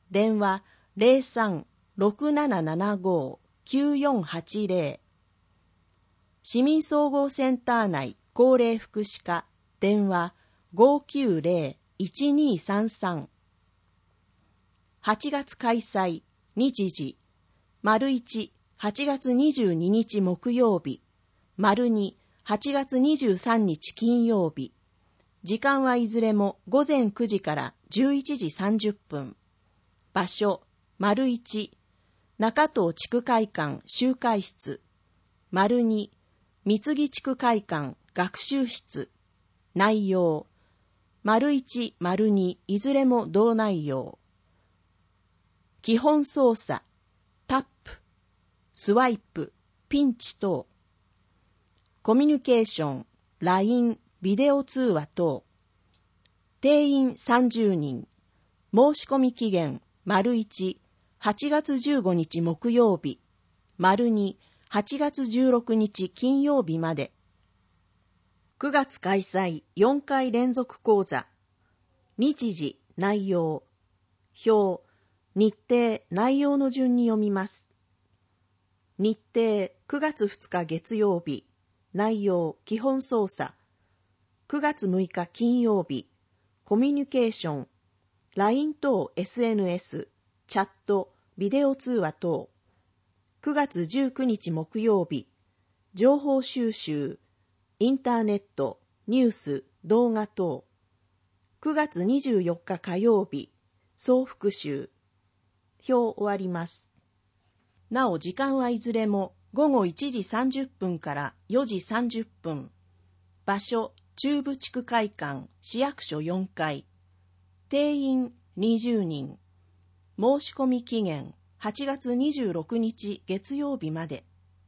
電話 ゼロさん ろくななななご きゅうよんはちゼロ。市民総合センター内高齢福祉課電話 ごきゅうゼロ いちにさんさん。はちがつ開催日時丸いち、はちがつにじゅうににち木曜日、丸に、はちがつにじゅうさんにち金曜日。時間はいずれもごぜんくじからじゅういちじさんじゅっぷん。場所、丸いち、中東地区会館集会室。丸に、三木地区会館学習室。内容、丸いち、丸に、いずれも同内容。基本操作、タップ、スワイプ、ピンチ等。コミュニケーション、ライン、ビデオ通話等。定員さんじゅうにん。申し込み期限、丸いち、はちがつじゅうごにち木曜日、丸に、はちがつじゅうろくにち金曜日まで。くがつ開催よんかい連続講座。日時、内容。表、日程、内容の順に読みます。日程、くがつふつか月曜日。内容、基本操作。くがつむいか金曜日。コミュニケーション。ライン 等 エスエヌエス、チャット、ビデオ通話等。くがつじゅうくにち木曜日。情報収集。インターネット、ニュース、動画等。くがつにじゅうよっか火曜日。総復習。表終わります。なお時間はいずれもごごいちじさんじゅっぷんからよじさんじゅっぷん。場所、中部地区会館、市役所よんかい。定員にじゅうにん。申し込み期限はちがつにじゅうろくにち月曜日まで。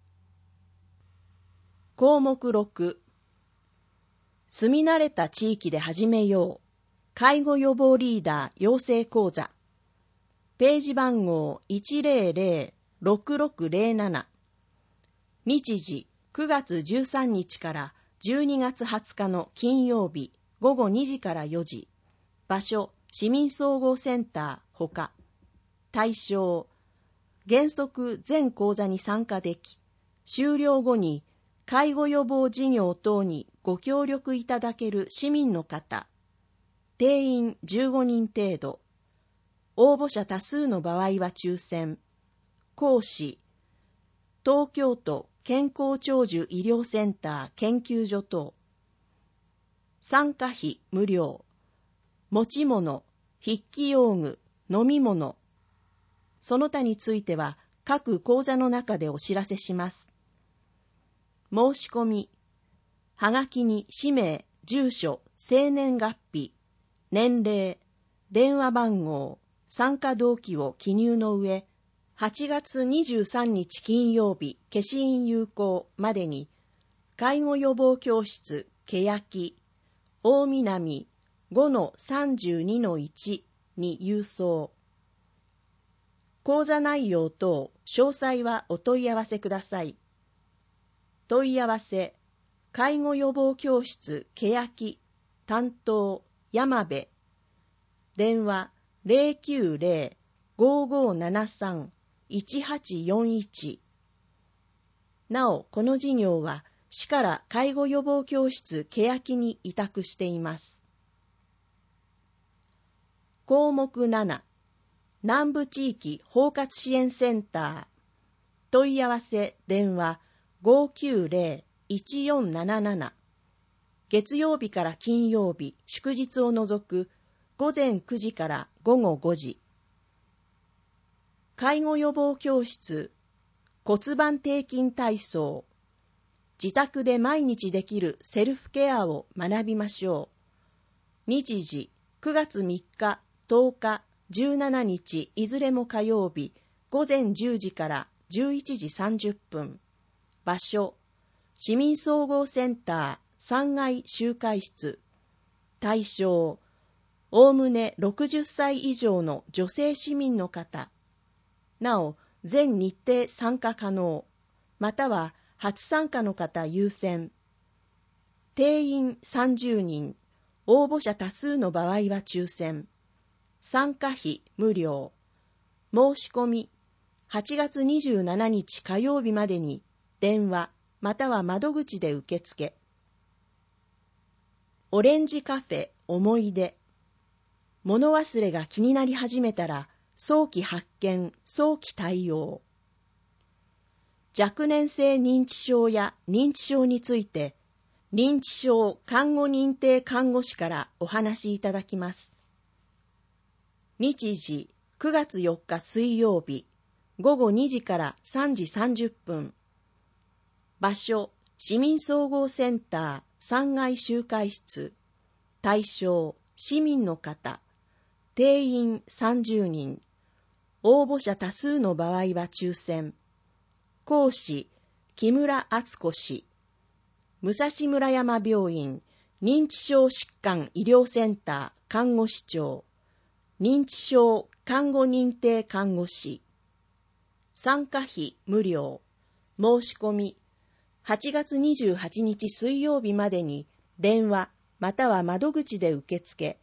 項目ろく。住み慣れた地域で始めよう。介護予防リーダー養成講座。ページ番号 いちゼロゼロ ろくろくゼロなな。日時くがつじゅうさんにちからじゅうにがつはつかの金曜日ごごにじからよじ。場所、市民総合センターほか。対象、原則全講座に参加でき、終了後に介護予防事業等にご協力いただける市民の方。定員じゅうごにん程度。応募者多数の場合は抽選。講師、東京都健康長寿医療センター研究所等。参加費無料。持ち物、筆記用具、飲み物。その他については各講座の中でお知らせします。申し込み。はがきに氏名、住所、生年月日、年齢、電話番号、参加動機を記入の上、はちがつにじゅうさんにち金曜日消印有効までに、介護予防教室けやき、大南 ごのさんじゅうにのいち に郵送。講座内容等、詳細はお問い合わせください。問い合わせ、介護予防教室けやき、担当、山部。電話、ゼロきゅうゼロ ごごななさん いちはちよんいち。なお、この事業は、市から介護予防教室けやきに委託しています。項目なな、南部地域包括支援センター。問い合わせ電話 ごきゅうゼロ いちよんなななな。月曜日から金曜日、祝日を除くごぜんくじからごごごじ。介護予防教室、骨盤底筋体操。自宅で毎日できるセルフケアを学びましょう。日時くがつみっか、とおか、じゅうしちにちいずれも火曜日ごぜんじゅうじからじゅういちじさんじゅっぷん。場所、市民総合センターさんがい集会室。対象、おおむねろくじゅっさい以上の女性市民の方。なお、全日程参加可能、または初参加の方優先。定員さんじゅうにん、応募者多数の場合は抽選。参加費無料。 申し込み、はちがつにじゅうしちにち火曜日までに電話または窓口で受付。オレンジカフェ思い出。物忘れが気になり始めたら早期発見、早期対応。若年性認知症や認知症について、認知症看護認定看護師からお話しいただきます。日時くがつよっか水曜日、ごごにじからさんじさんじゅっぷん。場所、市民総合センターさんがい集会室。対象、市民の方。定員さんじゅうにん。応募者多数の場合は抽選。講師、木村敦子氏。武蔵村山病院認知症疾患医療センター看護師長。認知症看護認定看護師。参加費無料。申し込み、はちがつにじゅうはちにち水曜日までに電話または窓口で受付。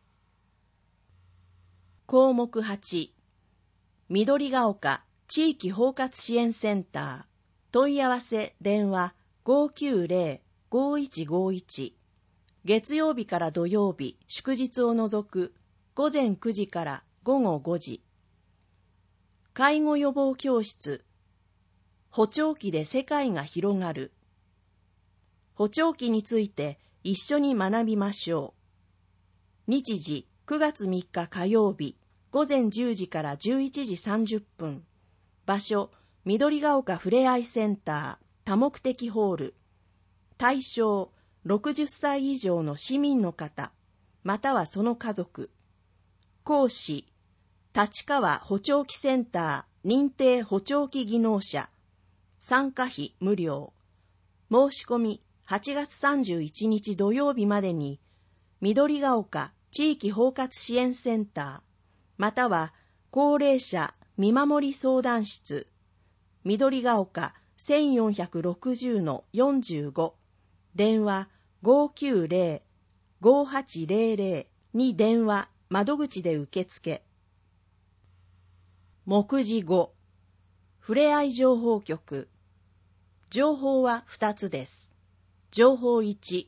項目はち、緑が丘地域包括支援センター。問い合わせ電話 ごーきゅうぜろ ごーいちごーいち。月曜日から土曜日、祝日を除くごぜんくじからごごごじ。介護予防教室。補聴器で世界が広がる。補聴器について一緒に学びましょう。日時くがつみっか火曜日、ごぜんじゅうじからじゅういちじさんじゅっぷん。場所、緑が丘ふれあいセンター多目的ホール。対象、ろくじゅっさい以上の市民の方、またはその家族。講師、立川補聴器センター認定補聴器技能者。参加費無料。申し込み、はちがつさんじゅういちにち土曜日までに、緑が丘地域包括支援センター、または高齢者見守り相談室、緑が丘せんよんひゃくろくじゅうのよんじゅうご、電話 ごーきゅうぜろ ごーはちぜろぜろ に電話、窓口で受付。目次ご、ふれあい情報局。情報はふたつです。情報いち、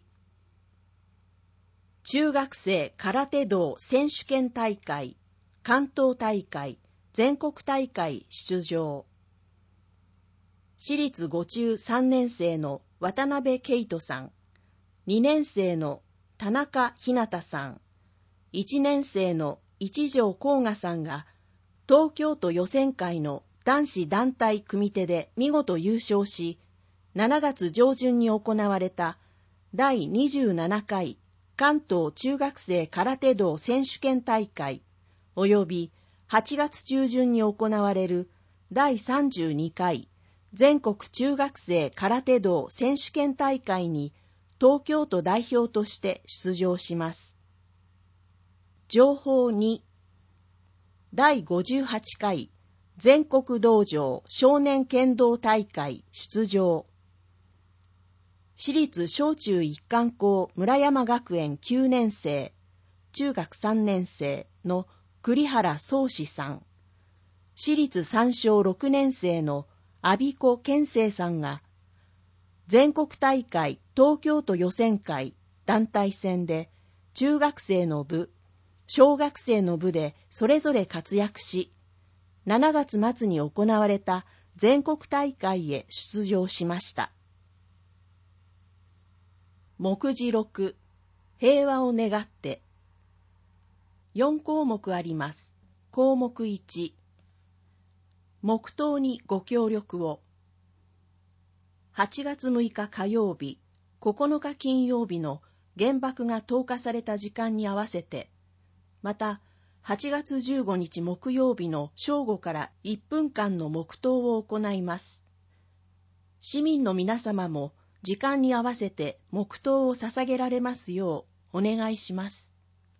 中学生空手道選手権大会、関東大会、全国大会出場。私立五中さんねん生の渡辺圭人さん、にねん生の田中ひなたさん、いちねん生の一条甲賀さんが東京都予選会の男子団体組手で見事優勝し、しちがつ上旬に行われただいにじゅうななかい関東中学生空手道選手権大会およびはちがつ中旬に行われるだいさんじゅうにかい全国中学生空手道選手権大会に東京都代表として出場します。情報に、だいごじゅうはちかい全国道場少年剣道大会出場。私立小中一貫校村山学園きゅうねん生、中学さんねん生の栗原宗志さん、私立三小ろくねん生の阿鼻子健生さんが、全国大会東京都予選会団体戦で中学生の部、小学生の部でそれぞれ活躍し、しちがつ末に行われた全国大会へ出場しました。目次ろく、平和を願って。よんこうもくあります。項目いち、黙祷にご協力を。はちがつむいか火曜日、ここのか金曜日の原爆が投下された時間に合わせて、またはちがつじゅうごにち木曜日の正午からいっぷんかんの黙祷を行います。市民の皆様も時間に合わせて黙祷を捧げられますようお願いします。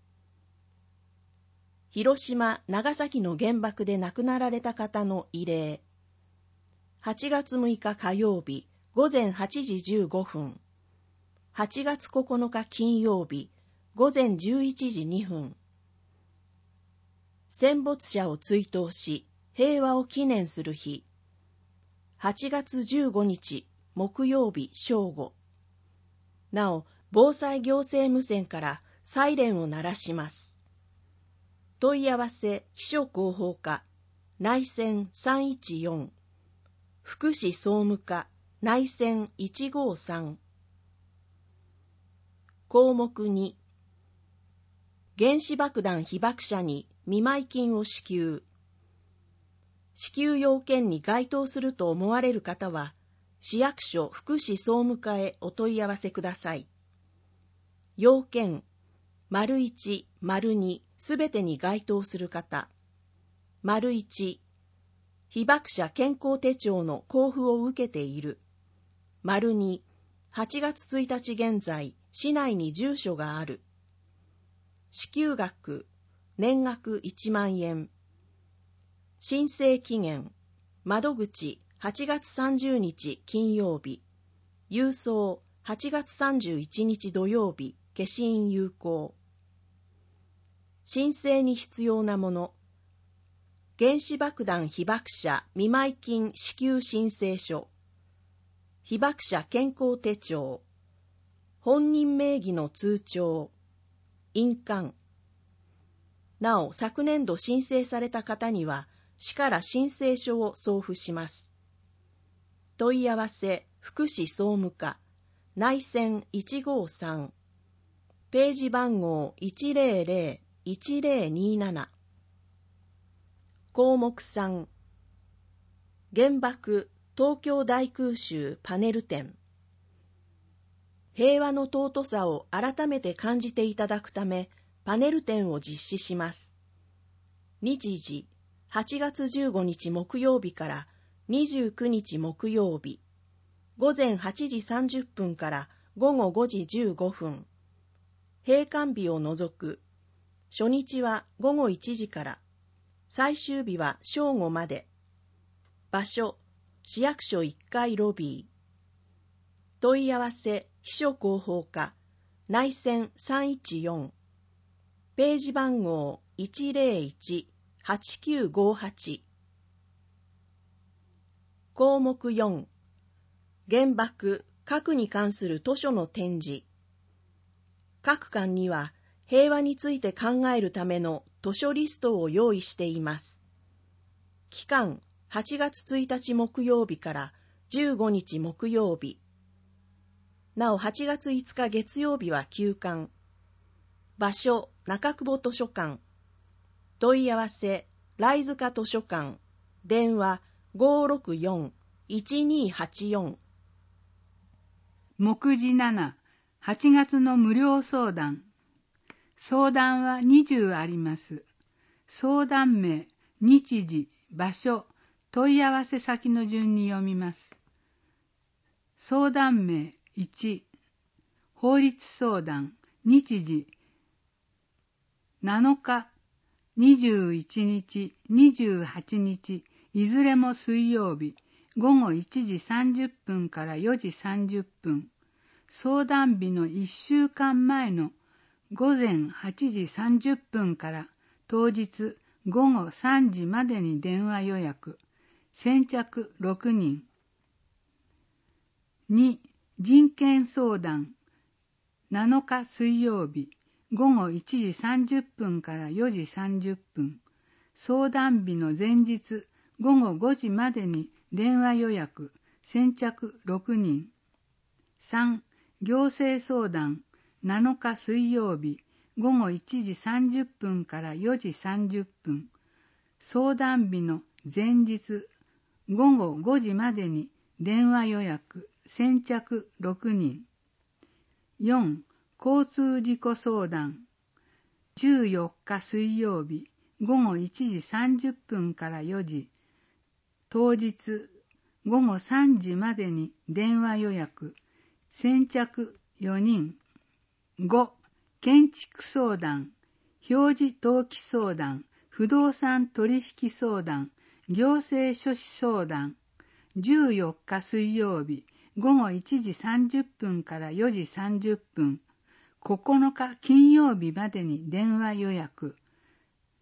広島、長崎の原爆で亡くなられた方の慰霊。はちがつむいか火曜日ごぜんはちじじゅうごふん。はちがつここのか金曜日ごぜんじゅういちじにふん。戦没者を追悼し、 平和を記念する日。はちがつじゅうごにち木曜日正午。なお、防災行政無線からサイレンを鳴らします。問い合わせ秘書広報課内線さんいちよん、福祉総務課内線いちごさん。項目に、原子爆弾被爆者に見舞金を支給。支給要件に該当すると思われる方は、市役所福祉総務課へお問い合わせください。要件、丸いち、丸に、すべてに該当する方。丸いち、被爆者健康手帳の交付を受けている。丸に、はちがつついたち現在、市内に住所がある。支給額、年額いちまんえん。申請期限、窓口はちがつさんじゅうにち金曜日。郵送はちがつさんじゅういちにち土曜日、消印有効。申請に必要なもの。原子爆弾被爆者見舞金支給申請書。被爆者健康手帳。本人名義の通帳。印鑑。なお、昨年度申請された方には、市から申請書を送付します。問い合わせ、福祉総務課、内線いちごさん、ページ番号いちぜろぜろいちぜろになな。項目さん、原爆東京大空襲パネル展。平和の尊さを改めて感じていただくため、パネル展を実施します。日時、はちがつじゅうごにち木曜日からにじゅうくにち木曜日、ごぜんはちじさんじゅっぷんからごごごじじゅうごふん、閉館日を除く、初日はごごいちじから、最終日は正午まで。場所、市役所いっかいロビー。問い合わせ、秘書広報課、内線さんいちよん。ページ番号いちぜろいちはちきゅうごはち。項目よん、原爆、核に関する図書の展示。各館には平和について考えるための図書リストを用意しています。期間、はちがつついたち木曜日からじゅうごにち木曜日。なおはちがついつか月曜日は休館。場所、中久保図書館。問い合わせ、来塚図書館。電話、ごーろくよんいちにーはちよん。 目次なな、はちがつの無料相談。相談はにじゅうあります。相談名、日時、場所、問い合わせ先の順に読みます。相談名いち、法律相談、日時、なのか、にじゅういちにち、にじゅうはちにち、いずれも水曜日、ごごいちじさんじゅっぷんからよじさんじゅっぷん。相談日のいっしゅうかんまえのごぜんはちじさんじゅっぷんから当日ごごさんじまでに電話予約。先着ろくにん。に、人権相談。なのか水曜日、ごごいちじさんじゅっぷんからよじさんじゅっぷん。相談日の前日ごごごじまでに電話予約。先着ろくにん。さん、行政相談。なのか水曜日、ごごいちじさんじゅっぷんからよじさんじゅっぷん。相談日の前日ごごごじまでに電話予約。先着ろくにん。よん、交通事故相談。じゅうよっか水曜日、ごごいちじさんじゅっぷんからよじ。当日ごごさんじまでに電話予約。先着よにん。ご、建築相談。表示登記相談。不動産取引相談。行政書士相談。じゅうよっか水曜日、ごごいちじさんじゅっぷんからよじさんじゅっぷん。ここのか金曜日までに電話予約。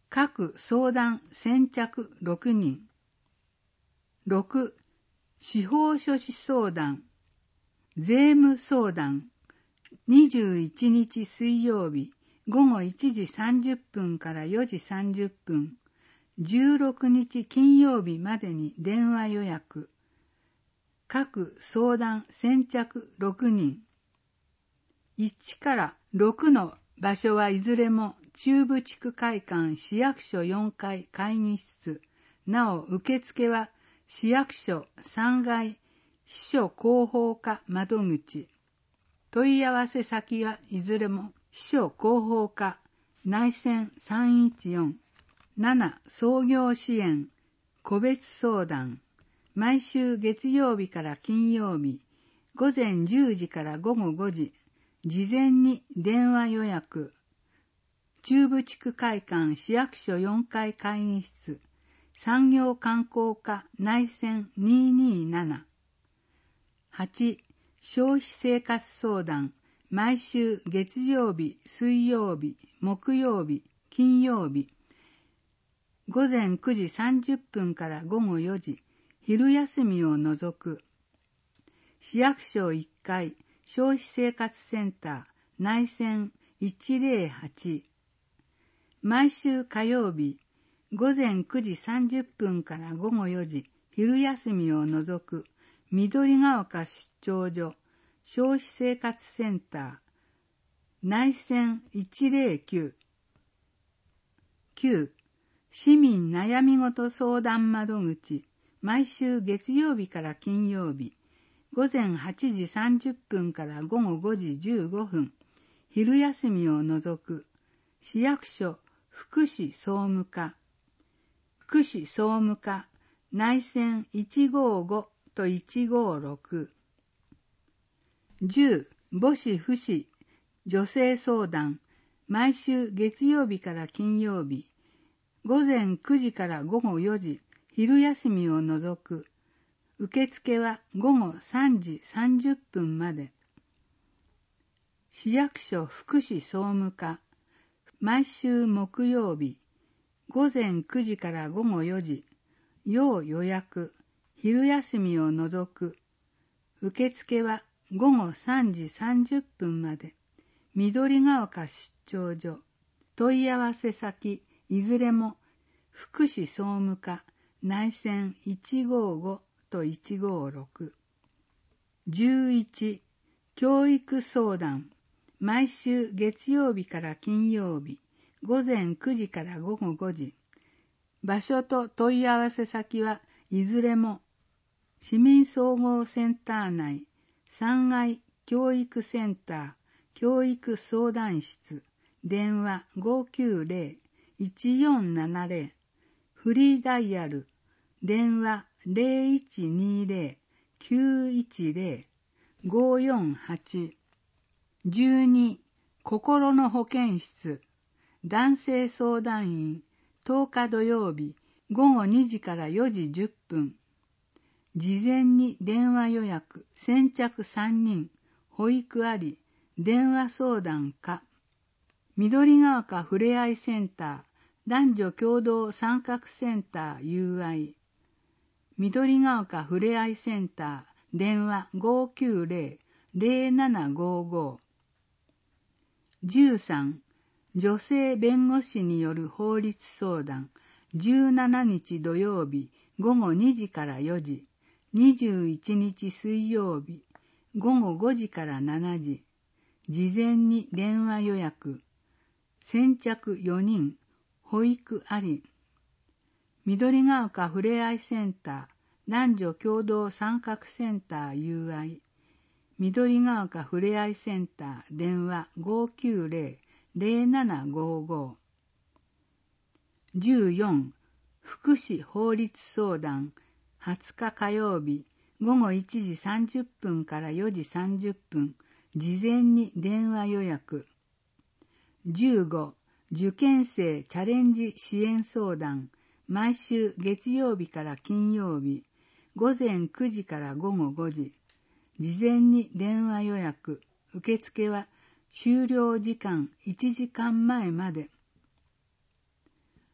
各相談先着ろくにん。ろく、司法書士相談、税務相談、にじゅういちにち水曜日、ごごいちじさんじゅっぷんからよじさんじゅっぷん、じゅうろくにち金曜日までに電話予約。各相談先着ろくにん。いちからろくの場所はいずれも中部地区会館市役所よんかい会議室。なお受付は市役所さんがい秘書広報課窓口。問い合わせ先はいずれも秘書広報課内線さんいちよん。なな創業支援個別相談。毎週月曜日から金曜日ごぜんじゅうじからごごごじ。事前に電話予約。中部地区会館市役所よんかい会議室。産業観光課内線にーにーなな。はち、消費生活相談。毎週月曜日、水曜日、木曜日、金曜日。ごぜんくじさんじゅっぷんからごごよじ。昼休みを除く。市役所いっかい消費生活センター内線いちぜろはち。毎週火曜日ごぜんくじさんじゅっぷんからごごよじ昼休みを除く緑が丘出張所消費生活センター内線いちぜろきゅう。きゅう市民悩み事相談窓口。毎週月曜日から金曜日ごぜんはちじさんじゅっぷんからごごごじじゅうごふん。昼休みを除く市役所福祉総務課。福祉総務課内線いちごごといちごろく。じゅう母子父子女性相談。毎週月曜日から金曜日ごぜんくじからごごよじ。昼休みを除く。受付はごごさんじさんじゅっぷんまで。市役所福祉総務課。毎週木曜日。ごぜんくじからごごよじ。要予約。昼休みを除く。受付はごごさんじさんじゅっぷんまで。緑が丘出張所。問い合わせ先、いずれも福祉総務課。内線いちごごといちごろく。じゅういち教育相談。毎週月曜日から金曜日ごぜんくじからごごごじ。場所と問い合わせ先はいずれも市民総合センター内さんがい教育センター教育相談室。電話ごきゅうぜろいちよんななぜろ。フリーダイヤル。電話ぜろいちにぜろきゅういちぜろごよんはち。じゅうに心の保健室。男性相談員とおか土曜日ごごにじからよじじゅっぷん。事前に電話予約先着さんにん。保育あり電話相談可。緑が丘ふれあいセンター男女共同参画センター友愛。緑が丘ふれあいセンター電話ごきゅうぜろぜろななごご。じゅうさん女性弁護士による法律相談。じゅうしちにち土曜日ごごにじからよじ。にじゅういちにち水曜日ごごごじからしちじ。事前に電話予約。先着よにん。保育あり。緑が丘ふれあいセンター男女共同参画センター友愛。緑が丘ふれあいセンター電話ごきゅうぜろぜろななごご。じゅうよん福祉法律相談。はつか火曜日ごごいちじさんじゅっぷんからよじさんじゅっぷん。事前に電話予約。じゅうご受験生チャレンジ支援相談。毎週月曜日から金曜日ごぜんくじからごごごじ。事前に電話予約。受付は終了時間いちじかんまえまで。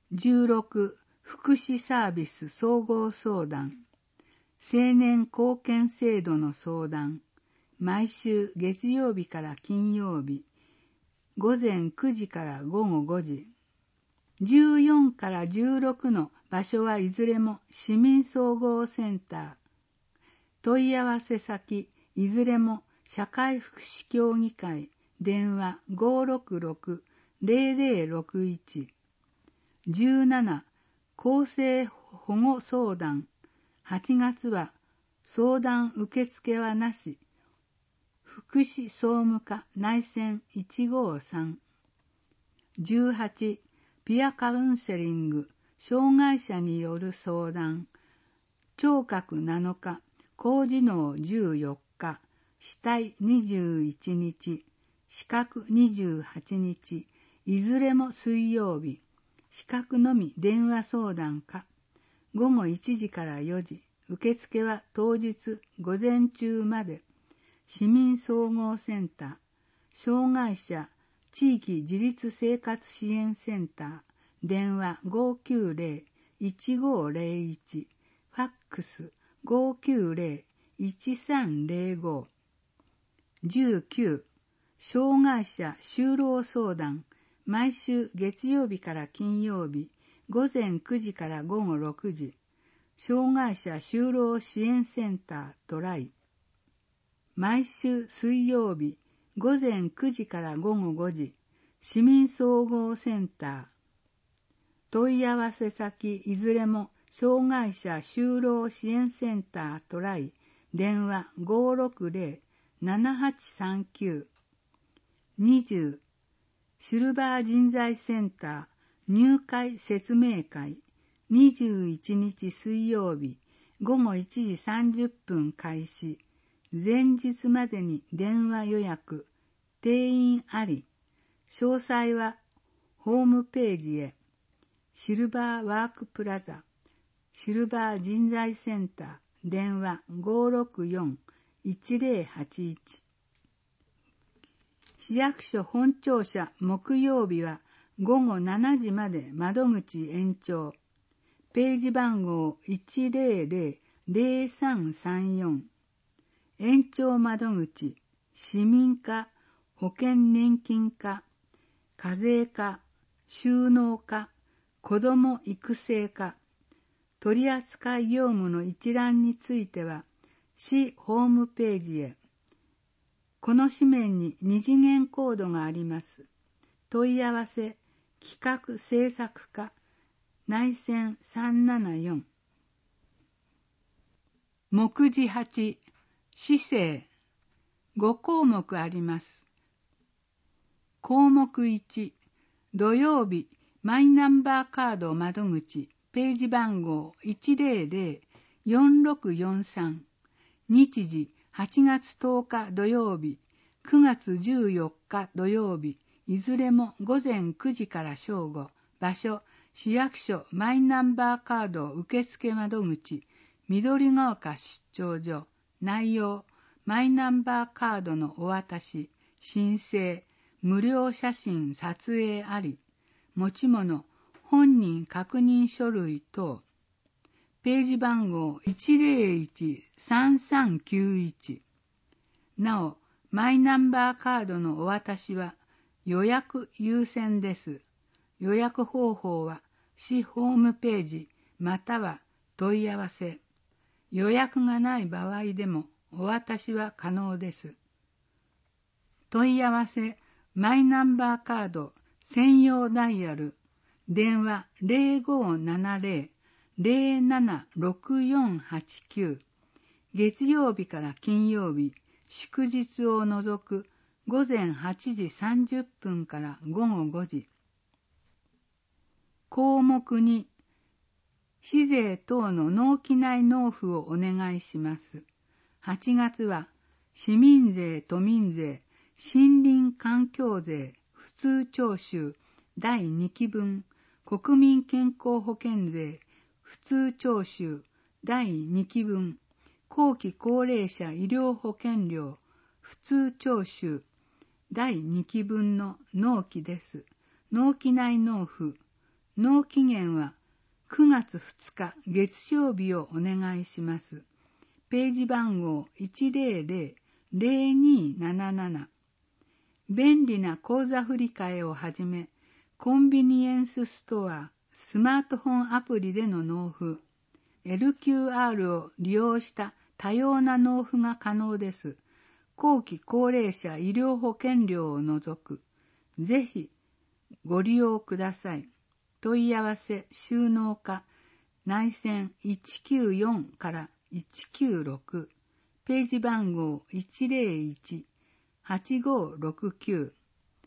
じゅうろく福祉サービス総合相談、青年貢献制度の相談、毎週月曜日から金曜日、午前くじから午後ごじ、じゅうよんからじゅうろくの場所はいずれも市民総合センター、問い合わせ先いずれも社会福祉協議会、電話 ごろくろく ゼロゼロろくいち、じゅうなな厚生保護相談、はちがつは相談受付はなし、福祉総務課内線いちごさん、じゅうはちピアカウンセリング障害者による相談、聴覚なのか、高次脳じゅうよっか、死体にじゅういちにち、視覚にじゅうはちにち、いずれも水曜日、視覚のみ電話相談か、ごごいちじからよじ、受付は当日午前中まで、市民総合センター、障害者地域自立生活支援センター、電話 ごきゅうゼロ いちごゼロいち、ファックス ごきゅうゼロ いちさんゼロご、じゅうきゅう障害者就労相談、毎週月曜日から金曜日、午前くじから午後ろくじ、障害者就労支援センタートライ、毎週水曜日、午前くじから午後ごじ、市民総合センター、問い合わせ先いずれも障害者就労支援センタートライ、電話 ごろくゼロ ななはちさんきゅう、にじゅうシルバー人材センター入会説明会、にじゅういちにち水曜日ごごいちじさんじゅっぷん開始、前日までに電話予約、定員あり、詳細はホームページへ。シルバーワークプラザ、シルバー人材センター、電話 ごろくよん いちゼロはちいち。市役所本庁舎木曜日はごごしちじまで窓口延長。ページ番号 いちゼロゼロ ゼロさんさんよん。延長窓口、市民課、保険年金課、課税課、収納課、子ども育成課、取扱業務の一覧については、市ホームページへ。この紙面に二次元コードがあります。問い合わせ、企画制作課、内線さんななよん。目次はち、市政、ごこうもくあります。項目いち、土曜日、マイナンバーカード窓口、ページ番号 いちゼロゼロ よんろくよんさん。日時、はちがつとおか土曜日、くがつじゅうよっか土曜日、いずれも午前くじから正午。場所、市役所マイナンバーカード受付窓口、緑が丘出張所。内容、マイナンバーカードのお渡し、申請、無料写真撮影あり、持ち物、本人確認書類等。ページ番号 いちゼロいち さんさんきゅういち。なお、マイナンバーカードのお渡しは予約優先です。予約方法は市ホームページまたは問い合わせ。予約がない場合でもお渡しは可能です。問い合わせ、マイナンバーカード専用ダイヤル、電話 ゼロごななゼロ ゼロななろくよんはちきゅう、月曜日から金曜日、祝日を除く午前はちじさんじゅっぷんから午後ごじ。項目に、市税等の納期内納付をお願いします。はちがつは、市民税、都民税、森林環境税、普通徴収、だいにき分、国民健康保険税、普通徴収、だいにき分、後期高齢者医療保険料、普通徴収、だいにき分の納期です。納期内納付、 納期限はくがつふつか月曜日をお願いします。ページ番号 いちまるまる ゼロにーなななな。便利な口座振替をはじめ、コンビニエンスストア、スマートフォンアプリでの納付、エルキューアール を利用した多様な納付が可能です。後期高齢者医療保険料を除く。ぜひご利用ください。問い合わせ収納課内線いちきゅうよんからいちきゅうろく、ページ番号 いちまるいち はちごろくきゅう。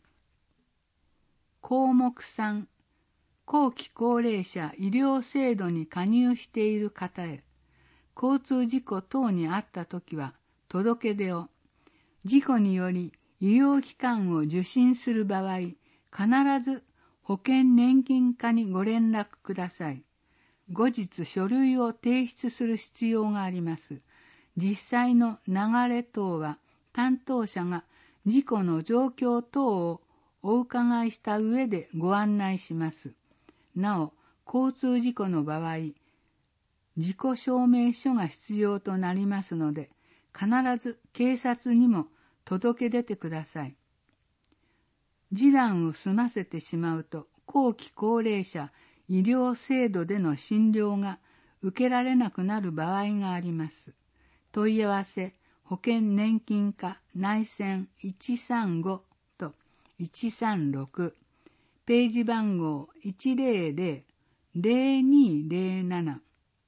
項目さん、後期高齢者医療制度に加入している方へ、交通事故等にあったときは届け出を、事故により医療機関を受診する場合、必ず保険年金課にご連絡ください。後日書類を提出する必要があります。実際の流れ等は担当者が事故の状況等をお伺いした上でご案内します。なお、交通事故の場合、事故証明書が必要となりますので、必ず警察にも届け出てください。示談を済ませてしまうと、後期高齢者医療制度での診療が受けられなくなる場合があります。問い合わせ保険年金課内線いちさんごといちさんろく、ページ番号 いちまるまる ゼロにーゼロなな。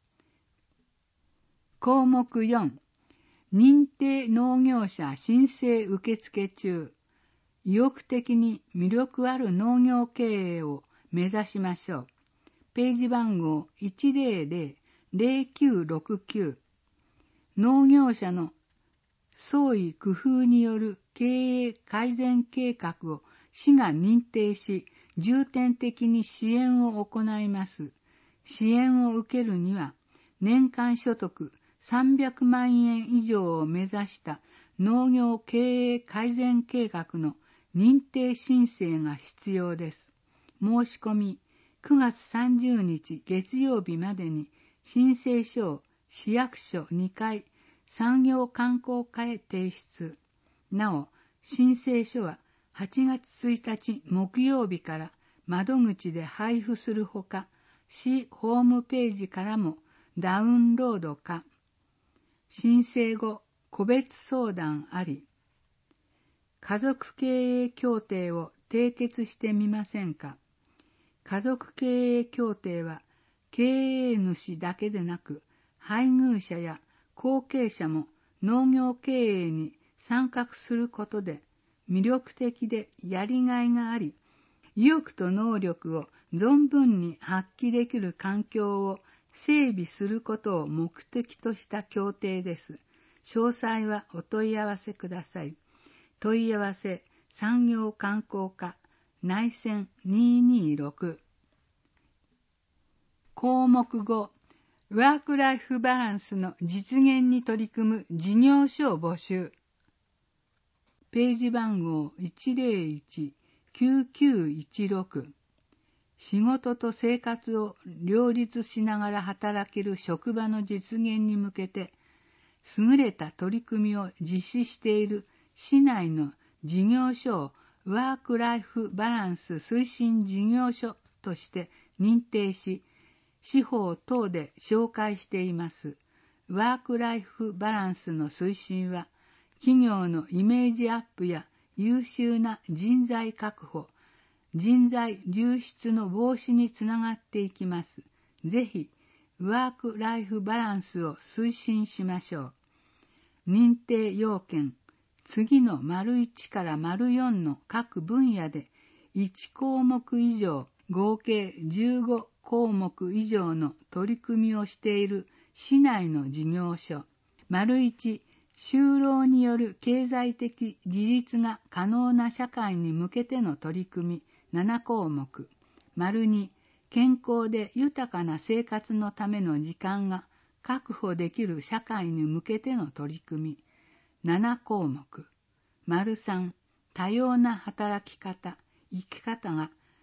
項目よん、認定農業者申請受付中。意欲的に魅力ある農業経営を目指しましょう。ページ番号 いちまるまる ゼロきゅうろくきゅう。農業者の創意工夫による経営改善計画を市が認定し、重点的に支援を行います。支援を受けるには、年間所得さんびゃくまんえん以上を目指した農業経営改善計画の認定申請が必要です。申し込みくがつさんじゅうにち月曜日までに申請書を市役所にかい産業観光課へ提出。なお、申請書ははちがつついたち木曜日から窓口で配布するほか、市ホームページからもダウンロードか。申請後、個別相談あり。家族経営協定を締結してみませんか。家族経営協定は経営主だけでなく、配偶者や後継者も農業経営に参画することで魅力的でやりがいがあり、意欲と能力を存分に発揮できる環境を整備することを目的とした協定です。詳細はお問い合わせください。問い合わせ産業観光課内線にーにーろく。項目ご、ワークライフバランスの実現に取り組む事業所を募集。ページ番号 いちまるいち きゅうきゅういちろく。仕事と生活を両立しながら働ける職場の実現に向けて、優れた取り組みを実施している市内の事業所をワークライフバランス推進事業所として認定し、司法等で紹介しています。ワークライフバランスの推進は、企業のイメージアップや優秀な人材確保、人材流出の防止につながっていきます。ぜひ、ワークライフバランスを推進しましょう。認定要件、次の丸いちから丸よんの各分野でいちこうもく以上、合計じゅうごこうもく以上の取り組みをしている市内の事業所。丸いち、就労による経済的自立が可能な社会に向けての取り組みななこうもく。丸に、健康で豊かな生活のための時間が確保できる社会に向けての取り組みななこうもく。丸さん、多様な働き方、生き方が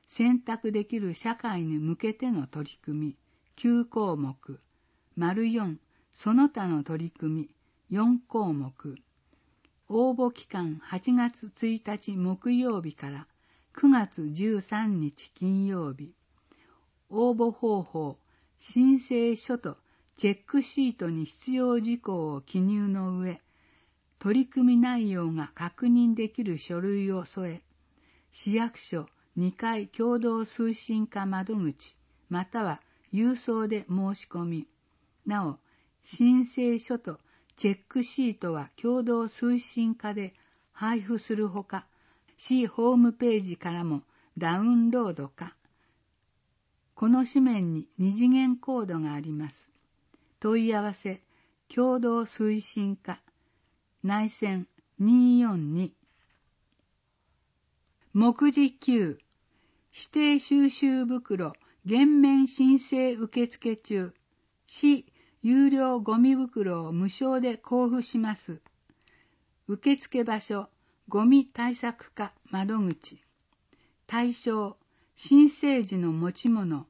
選択できる社会に向けての取り組みきゅうこうもく、丸よん、その他の取り組みよんこうもく、応募期間はちがつついたち木曜日からくがつじゅうさんにち金曜日、応募方法、申請書とチェックシートに必要事項を記入の上、取り組み内容が確認できる書類を添え、市役所にかい共同推進課窓口または郵送で申し込み、なお、申請書とチェックシートは共同推進課で配布するほか、市ホームページからもダウンロードか。この紙面に二次元コードがあります。問い合わせ、共同推進課、内線にーよんに。目次きゅう、指定収集袋、減免申請受付中、市有料ゴミ袋を無償で交付します。受付場所、ゴミ対策課窓口。対象、申請時の持ち物。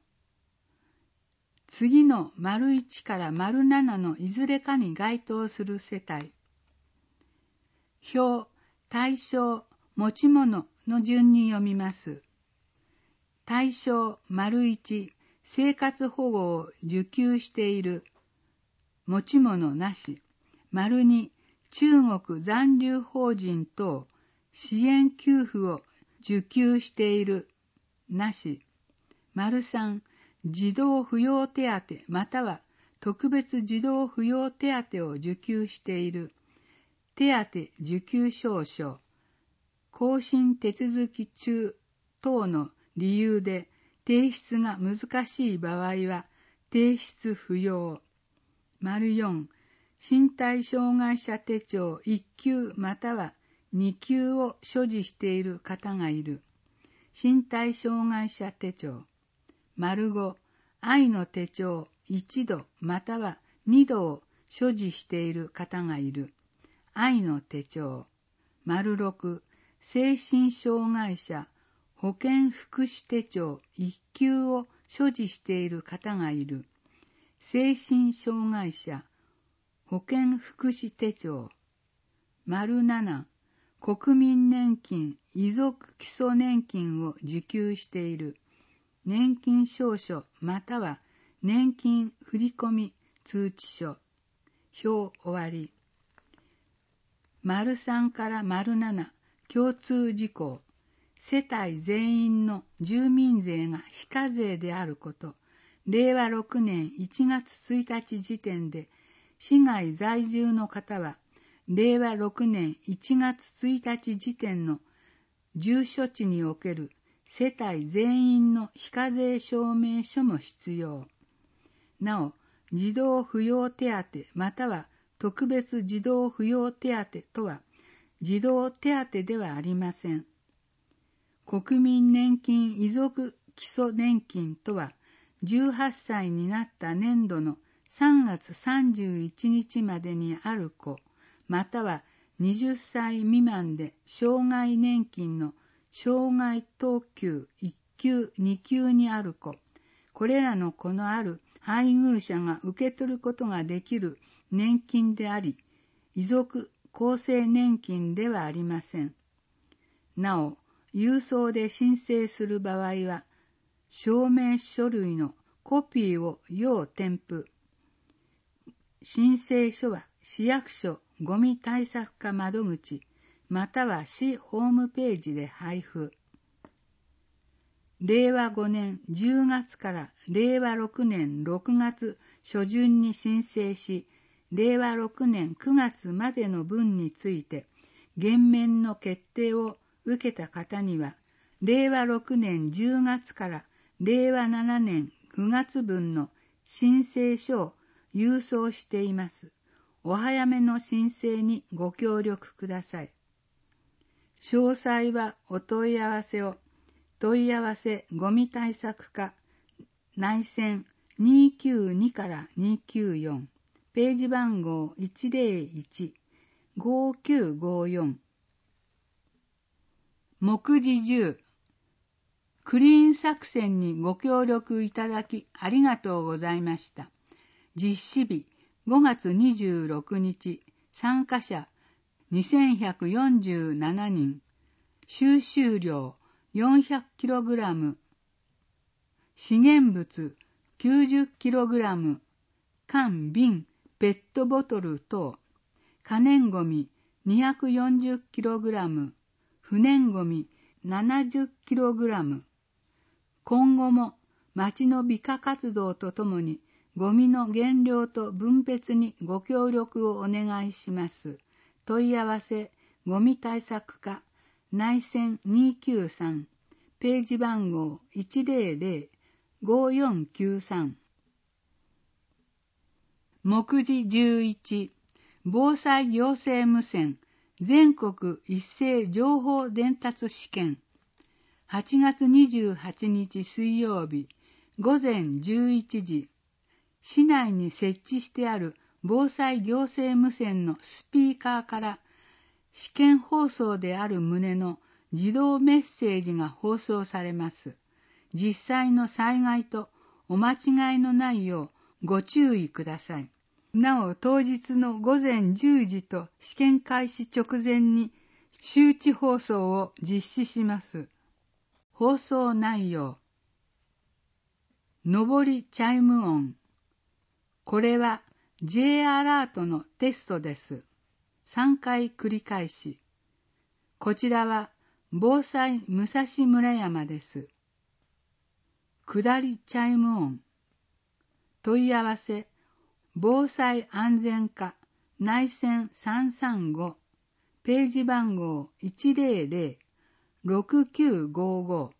次の丸いちから丸ななのいずれかに該当する世帯。表、対象、持ち物の順に読みます。対象、丸いち、生活保護を受給している。持ち物なし。丸に、中国残留邦人等支援給付を受給している。なし。丸さん、児童扶養手当または特別児童扶養手当を受給している。手当受給証書。更新手続き中等の理由で提出が難しい場合は提出不要。丸よん、身体障害者手帳いっきゅうまたはにきゅうを所持している方がいる。身体障害者手帳。丸ご、愛の手帳いちどまたはにどを所持している方がいる。愛の手帳。丸ろく、精神障害者保健福祉手帳いっきゅうを所持している方がいる。精神障害者保健福祉手帳。丸なな、国民年金遺族基礎年金を受給している。年金証書または年金振込通知書。表終わり。丸さんから丸なな、共通事項。世帯全員の住民税が非課税であること。れいわろくねんいちがつついたち時点で、市外在住の方は、れいわろくねんいちがつついたち時点の住所地における世帯全員の非課税証明書も必要。なお、児童扶養手当または特別児童扶養手当とは、児童手当ではありません。国民年金遺族基礎年金とは、じゅうはっさいになった年度のさんがつさんじゅういちにちまでにある子、またははたち未満で障害年金の障害等級いっきゅう、にきゅうにある子、これらの子のある配偶者が受け取ることができる年金であり、遺族厚生年金ではありません。なお、郵送で申請する場合は、証明書類のコピーを要添付。申請書は市役所ゴミ対策課窓口または市ホームページで配布。れいわごねんじゅうがつかられいわろくねんろくがつ初旬に申請し、れいわろくねんくがつまでの分について減免の決定を受けた方には、れいわろくねんじゅうがつかられいわななねんくがつ分の申請書を郵送しています。お早めの申請にご協力ください。詳細はお問い合わせを。問い合わせゴミ対策課内線にーきゅうにからにーきゅうよん、ページ番号いちぜろいち、ごきゅうごよん。目次じゅう、 クリーン作戦にご協力いただきありがとうございました。実施日ごがつにじゅうろくにち、参加者にせんひゃくよんじゅうななにん、収集量 よんひゃくキログラム、資源物 きゅうじゅっキログラム、缶、瓶、ペットボトル等、可燃ごみ にひゃくよんじゅっキログラム、不燃ごみ ななじゅっキログラム。今後も町の美化活動とともにゴミの減量と分別にご協力をお願いします。問い合わせ、ゴミ対策課、内線にひゃくきゅうじゅうさん、ページ番号 いちまるまる ごよんきゅうさん。目次じゅういち、防災行政無線全国一斉情報伝達試験。はちがつにじゅうはちにち水曜日ごぜんじゅういちじ、市内に設置してある防災行政無線のスピーカーから試験放送である旨の自動メッセージが放送されます。実際の災害とお間違いのないようご注意ください。なお当日のごぜんじゅうじと試験開始直前に周知放送を実施します。放送内容。上りチャイム音。これは J アラートのテストです。さんかい繰り返し。こちらは防災武蔵村山です。下りチャイム音。問い合わせ、防災安全課内線さんさんご、ページ番号 いちまるまる ろくきゅうごご。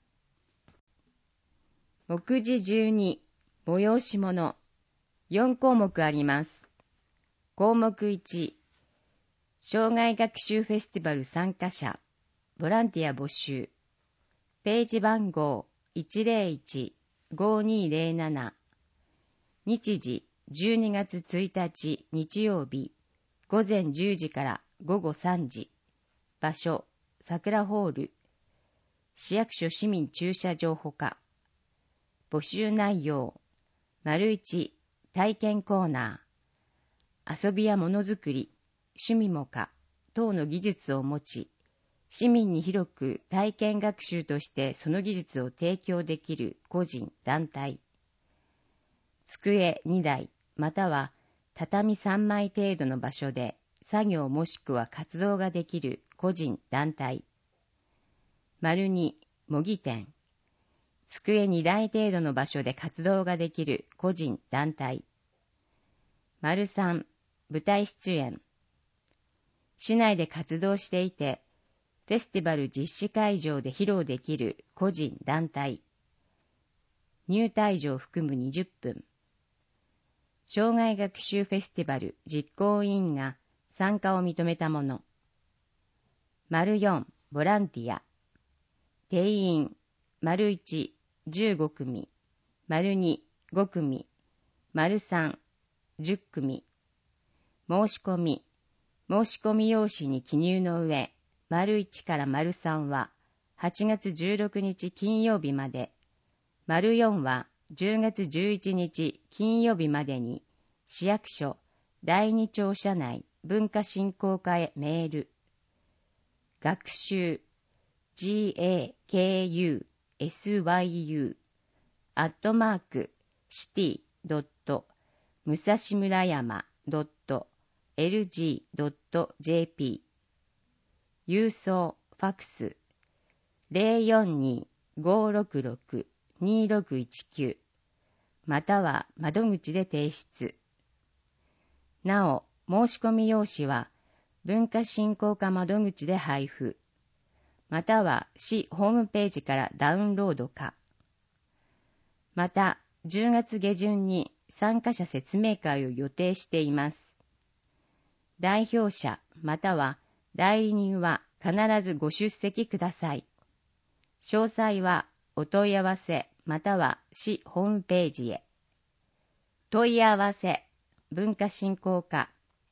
目次じゅうに、催し物。よんこうもくあります。項目いち、障害学習フェスティバル参加者、ボランティア募集。ページ番号 いちまるいち ごにーぜろなな。日時じゅうにがつついたち日曜日、ごぜんじゅうじからごごさんじ。場所、桜ホール。市役所市民駐車場ほか。募集内容、丸いち、体験コーナー。遊びやものづくり、趣味もか、等の技術を持ち、市民に広く体験学習としてその技術を提供できる個人、団体。机にだい、または畳さんまい程度の場所で作業もしくは活動ができる個人、団体。丸に、模擬店。机にだい程度の場所で活動ができる個人、団体。丸さん、舞台出演。市内で活動していて、フェスティバル実施会場で披露できる個人、団体。入退場含むにじゅっぷん。障害学習フェスティバル実行委員が参加を認めたもの。丸よん、ボランティア。定員、丸いち、じゅうごくみ。丸に、ごくみ。丸さん、じゅっくみ。申し込み。申し込み用紙に記入の上、丸いちから丸さんははちがつじゅうろくにち金曜日まで、丸よんはじゅうがつじゅういちにち金曜日までに市役所だいに庁舎内文化振興課へメール。学習 ジーエーケーユーエスワイユー アットマークシティドット武蔵村山ドットエルジードットジェーピー 郵送ファックス ゼロよんに ごろくろく にろくいちきゅう または窓口で提出。なお、申し込み用紙は文化振興課窓口で配布、または市ホームページからダウンロードか。また、じゅうがつげじゅんに参加者説明会を予定しています。代表者または代理人は必ずご出席ください。詳細はお問い合わせまたは市ホームページへ。問い合わせ文化振興課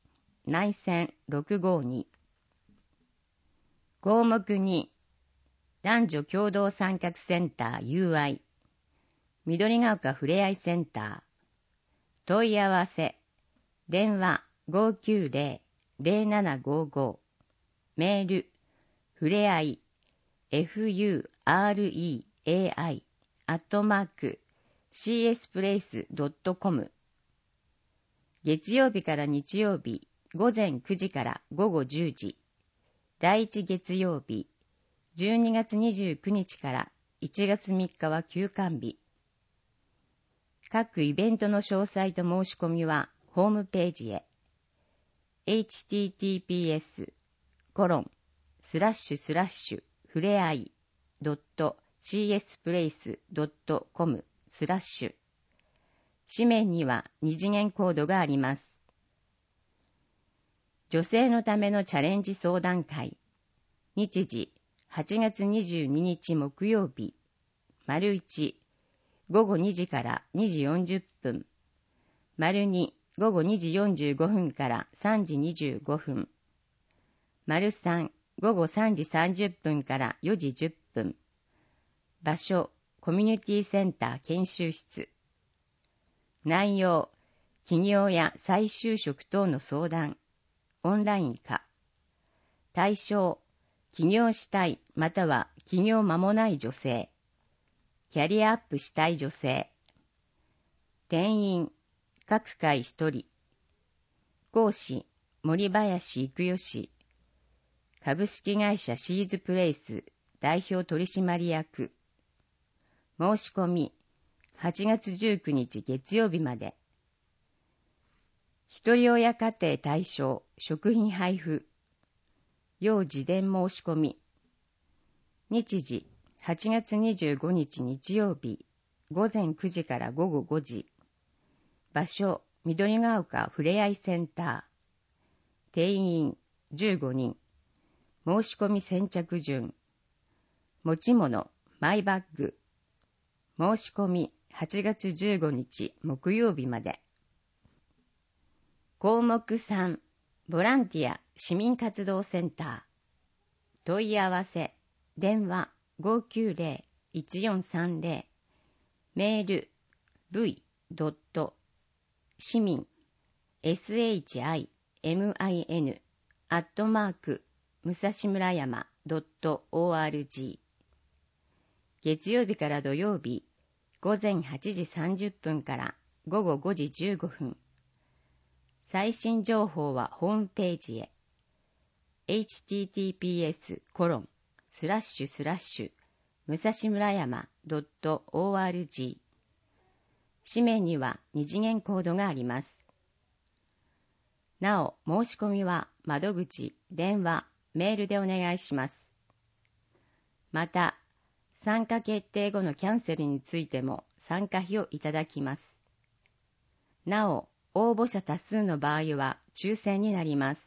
内線ろくごに。項目に男女共同参画センター ユーアイ、緑が丘ふれあいセンター、問い合わせ、電話 ごーきゅうぜろ ぜろななごーごー、メール、ふれあい、フュレアイ、アットマーク、シーエスプレイスドットコム、月曜日から日曜日、午前くじから午後じゅうじ、第一月曜日、じゅうにがつにじゅうくにちからいちがつみっかは休館日。各イベントの詳細と申し込みはホームページへ。エイチティーティーピーエスコロンスラッシュスラッシュふれあいドットシーエスプレイスドットコムスラッシュ。紙面には二次元コードがあります。女性のためのチャレンジ相談会。日時はちがつにじゅうににち木曜日。丸いち、午後にじからにじよんじゅっぷん。丸に、午後にじよんじゅうごふんからさんじにじゅうごふん。丸さん、午後さんじさんじゅっぷんからよじじゅっぷん。場所、コミュニティセンター研修室。内容、起業や再就職等の相談。オンライン化。対象、起業したいまたは起業間もない女性。キャリアアップしたい女性。定員、各回ひとり。講師、森林育代氏。株式会社シーズプレイス代表取締役。申し込み、はちがつじゅうくにち月曜日まで。ひとり親家庭対象食品配布。要事前申し込み。日時、はちがつにじゅうごにち日曜日、午前くじから午後ごじ。場所、緑が丘ふれあいセンター。定員じゅうごにん。申し込み先着順。持ち物、マイバッグ。申し込みはちがつじゅうごにち木曜日まで。項目さん、ボランティア市民活動センター。問い合わせ、電話 ごーきゅうぜろ いちよんさんぜろ。メール、v. 市民、shimin、アットマーク、武蔵村山 .org。月曜日から土曜日、午前はちじさんじゅっぷんから午後ごじじゅうごふん。最新情報はホームページへ。エイチティーティーピーエスコロンスラッシュスラッシュ武蔵村山 .org。紙面には二次元コードがあります。なお、申し込みは窓口、電話、メールでお願いします。また、参加決定後のキャンセルについても参加費をいただきます。なお、応募者多数の場合は抽選になります。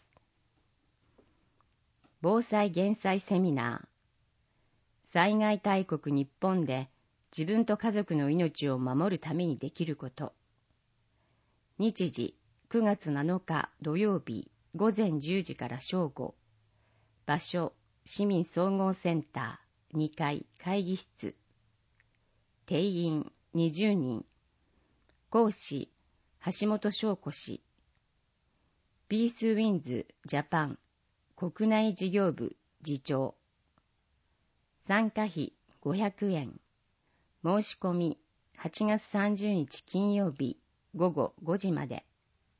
防災減災セミナー。災害大国日本で自分と家族の命を守るためにできること。日時くがつなのか土曜日午前じゅうじから正午。場所、市民総合センターにかい会議室。定員にじゅうにん。講師、橋本翔子氏。ピースウィンズジャパン国内事業部次長。参加費ごひゃくえん。申し込みはちがつさんじゅうにち金曜日午後ごじまで。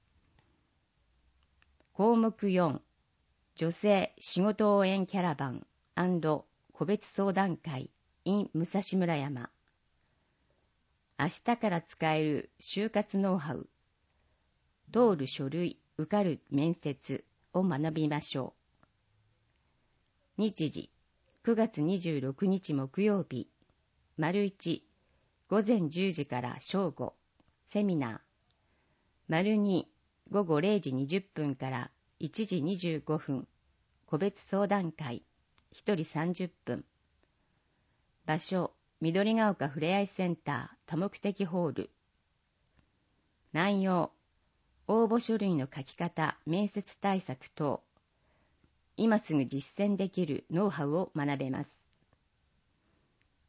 項目よん、女性仕事応援キャラバン&個別相談会 in 武蔵村山。明日から使える就活ノウハウ。通る書類、受かる面接を学びましょう。日時くがつにじゅうろくにち木曜日、丸いち、午前じゅうじから正午、セミナー。丸に、午後れいじにじゅっぷんからいちじにじゅうごふん、個別相談会、ひとりさんじゅっぷん。場所、緑が丘ふれあいセンター多目的ホール。内容、応募書類の書き方、面接対策等。今すぐ実践できるノウハウを学べます。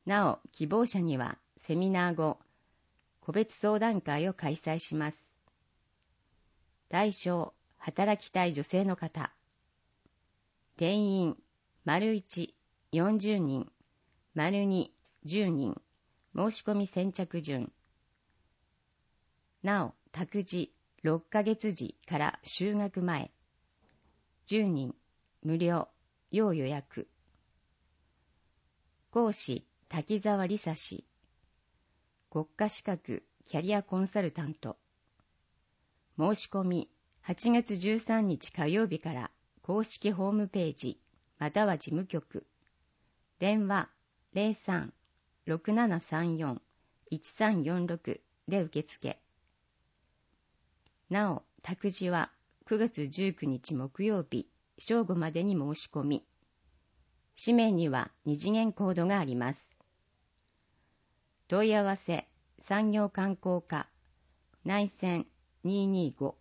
なお、希望者にはセミナー後、個別相談会を開催します。対象、働きたい女性の方。定員、丸いち、よんじゅうにん、丸に、じゅうにん、申し込み先着順。なお、託児、ろっかげつじから就学前。じゅうにん、無料、要予約。講師、滝沢理沙氏。国家資格キャリアコンサルタント。申し込みはちがつじゅうさんにち火曜日から公式ホームページまたは事務局。電話 ゼロさん ろくななさんよん いちさんよんろく で受付。なお、託児はくがつじゅうくにち木曜日正午までに申し込み。紙面には二次元コードがあります。問い合わせ、産業観光課、内線にーにーご。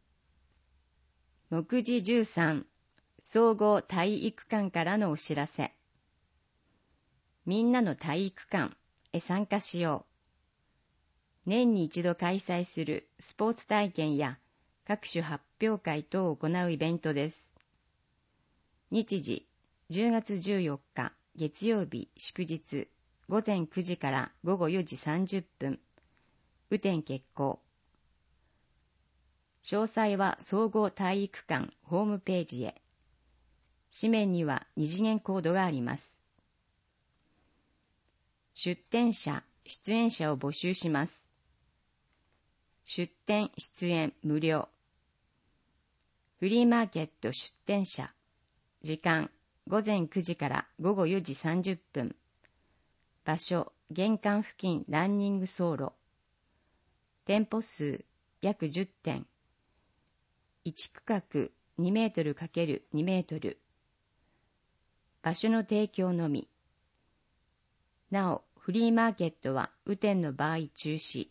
目次じゅうさん、総合体育館からのお知らせ。みんなの体育館へ参加しよう。年に一度開催するスポーツ体験や各種発表会等を行うイベントです。日時、じゅうがつじゅうよっか月曜日祝日ごぜんくじからごごよじさんじゅっぷん。雨天決行。詳細は総合体育館ホームページへ。紙面には二次元コードがあります。出展者、出演者を募集します。出展、出演無料。フリーマーケット出展者。時間、ごぜんくじからごごよじさんじゅっぷん。場所、玄関付近ランニング走路。店舗数、約じゅってん。いち区画にメートル×にメートル。場所の提供のみ。なお、フリーマーケットは雨天の場合中止。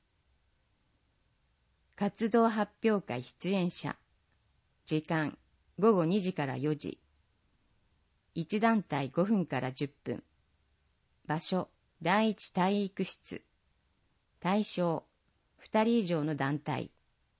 活動発表会出演者。時間、ごごにじからよじ。いち団体ごふんからじゅっぷん。場所、だいいち体育室。対象、ふたり以上の団体。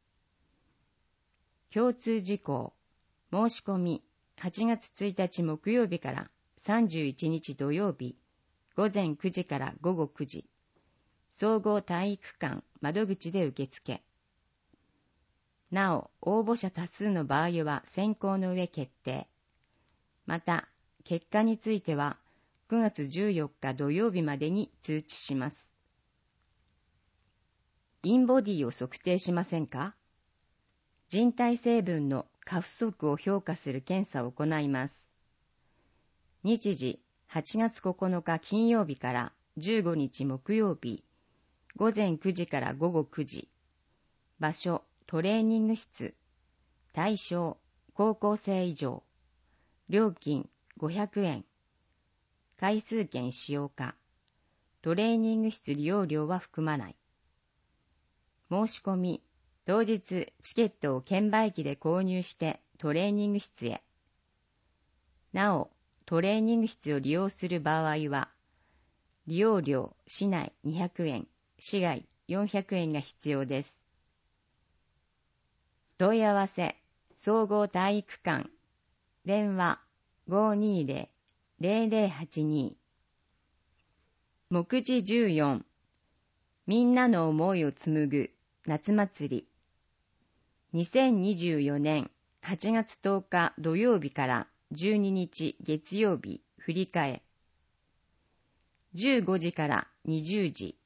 共通事項、申し込み、はちがつついたち木曜日からさんじゅういちにち土曜日、ごぜんくじからごごくじ。総合体育館窓口で受付。なお、応募者多数の場合は選考の上決定。また、結果については、くがつじゅうよっか土曜日までに通知します。インボディを測定しませんか？人体成分の過不足を評価する検査を行います。日時、はちがつここのか金曜日からじゅうごにち木曜日、ごぜんくじからごごくじ。場所、トレーニング室。対象、高校生以上。料金、ごひゃくえん。回数券使用可。トレーニング室利用料は含まない。申し込み、当日チケットを券売機で購入してトレーニング室へ。なお、トレーニング室を利用する場合は、利用料市内にひゃくえん、市外よんひゃくえんが必要です。問い合わせ、総合体育館、電話 ごーにーぜろ ゼロゼロはちに。目次じゅうよん、みんなの思いを紡ぐ夏祭り。にせんにじゅうよねんはちがつとおか土曜日からじゅうににち月曜日振り替え。じゅうごじからにじゅうじ。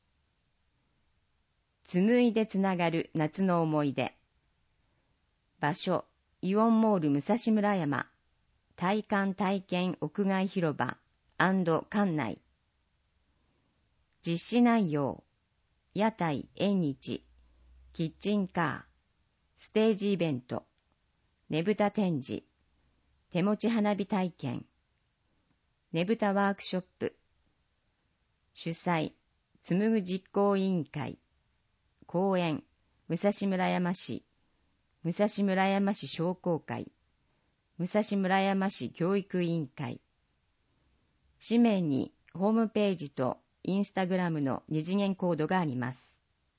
紡いでつながる夏の思い出。場所、イオンモール武蔵村山。体感体験屋外広場&館内。実施内容、屋台縁日、キッチンカー、ステージイベント、ねぶた展示、手持ち花火体験、ねぶたワークショップ。主催、紡ぐ実行委員会。公園、武蔵村山市、武蔵村山市商工会、武蔵村山市教育委員会。紙面にホームページとインスタグラムの二次元コードがあります。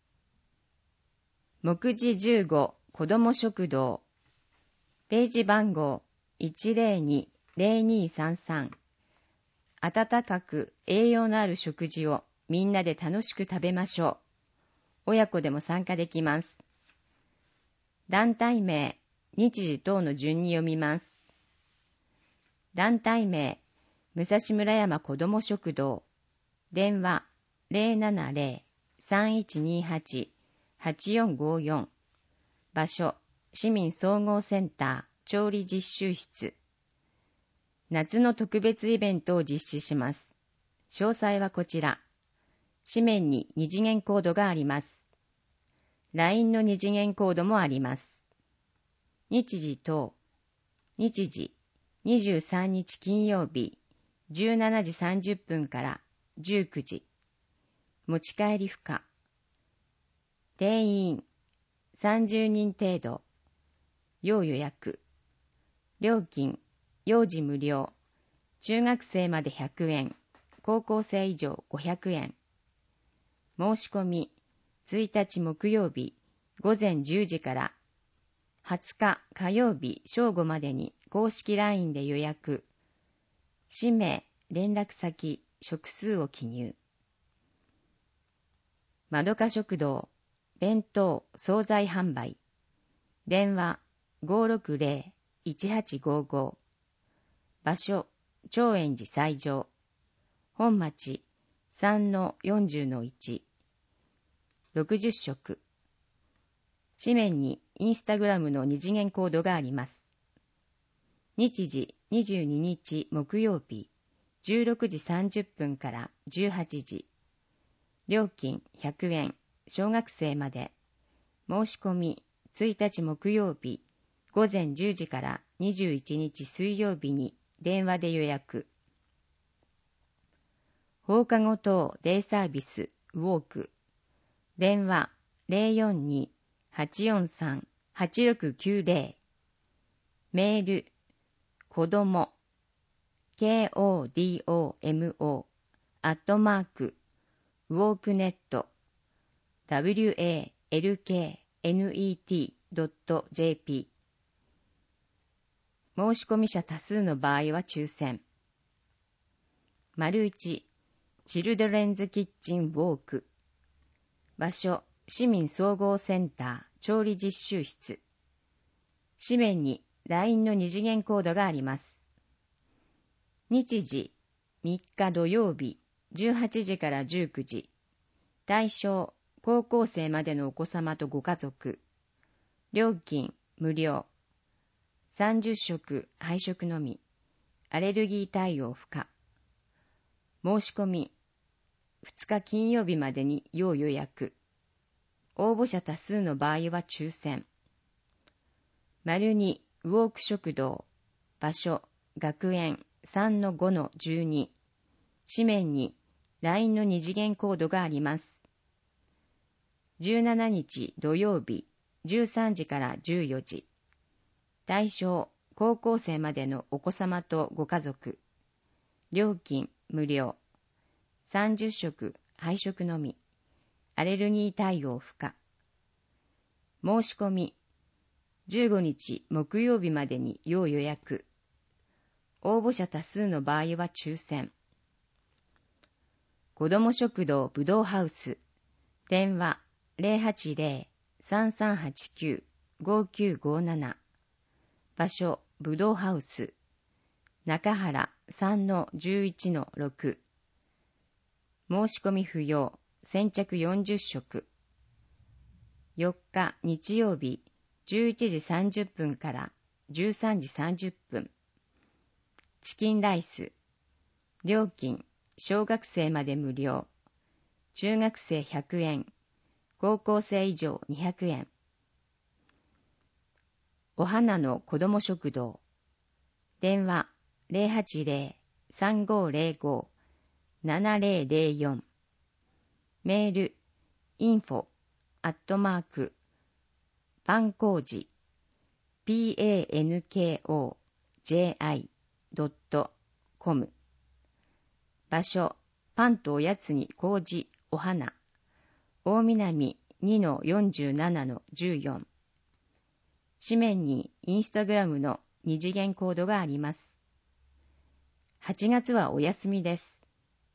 目次じゅうご子ども食堂ページ番号 いちゼロにゼロにさんさん 温かく栄養のある食事をみんなで楽しく食べましょう。親子でも参加できます。団体名、日時等の順に読みます。団体名、武蔵村山子ども食堂。電話 ゼロななゼロ さんいちにはち はちよんごよん。場所、市民総合センター調理実習室。夏の特別イベントを実施します。詳細はこちら。紙面に二次元コードがあります。ライン の二次元コードもあります。日時等、日時にじゅうさんにち金曜日じゅうしちじさんじゅっぷんからじゅうくじ。持ち帰り不可。定員さんじゅうにん程度。要予約。料金、幼児無料。中学生までひゃくえん。高校生以上ごひゃくえん。申し込み、ついたち木曜日ごぜんじゅうじからはつか火曜日正午までに公式 ライン で予約。氏名、連絡先、食数を記入。まどか食堂、弁当、惣菜販売。電話 ごーろくゼロ いちはちごーごー。場所、長円寺西条。本町 さんのよんじゅうのいち。ろくじゅっしょく。紙面にインスタグラムの二次元コードがあります。日時にじゅうににち木曜日じゅうろくじさんじゅっぷんからじゅうはちじ。料金ひゃくえん。小学生まで。申し込みついたち木曜日ごぜんじゅうじからにじゅういちにち水曜日に電話で予約。放課後等デイサービスウォーク。電話 ゼロよんに はちよんさん はちろくきゅうゼロ。メール、子ども、コドモ、アットマーク、ウォークネット、ワールクネット ドット ジェーピー。申し込み者多数の場合は抽選。丸いち、チルドレンズキッチンウォーク。場所、市民総合センター調理実習室。紙面に ライン の二次元コードがあります。日時みっか土曜日じゅうはちじからじゅうくじ。対象、高校生までのお子様とご家族。料金無料。さんじゅっしょく配食のみ。アレルギー対応不可。申し込みふつか金曜日までに要予約。応募者多数の場合は抽選。丸にウォーク食堂。場所、学園 さんのごのじゅうに。紙面に ライン の二次元コードがあります。じゅうしちにち土曜日じゅうさんじからじゅうよじ。対象、高校生までのお子様とご家族。料金無料。さんじゅっしょく配食のみ。アレルギー対応不可。申し込みじゅうごにち木曜日までに要予約。応募者多数の場合は抽選。子ども食堂ぶどうハウス。電話 ゼロはちゼロ さんさんはちきゅう ごきゅうごなな。場所、ぶどうハウス。中原 さんのじゅういちのろく。申し込み不要。先着よんじゅっしょく。よっか日曜日じゅういちじさんじゅっぷんからじゅうさんじさんじゅっぷん。チキンライス。料金、小学生まで無料。中学生ひゃくえん。高校生以上にひゃくえん。お花の子ども食堂。電話 ゼロはちゼロ さんごゼロご ななゼロゼロよん。メール、インフォ、アットマーク、パンコージ、パンコジ、ドットコム。場所、 パンとおやつに麹、お花。大南 にのよんじゅうななのじゅうよん。紙面にインスタグラムの二次元コードがあります。はちがつはお休みです。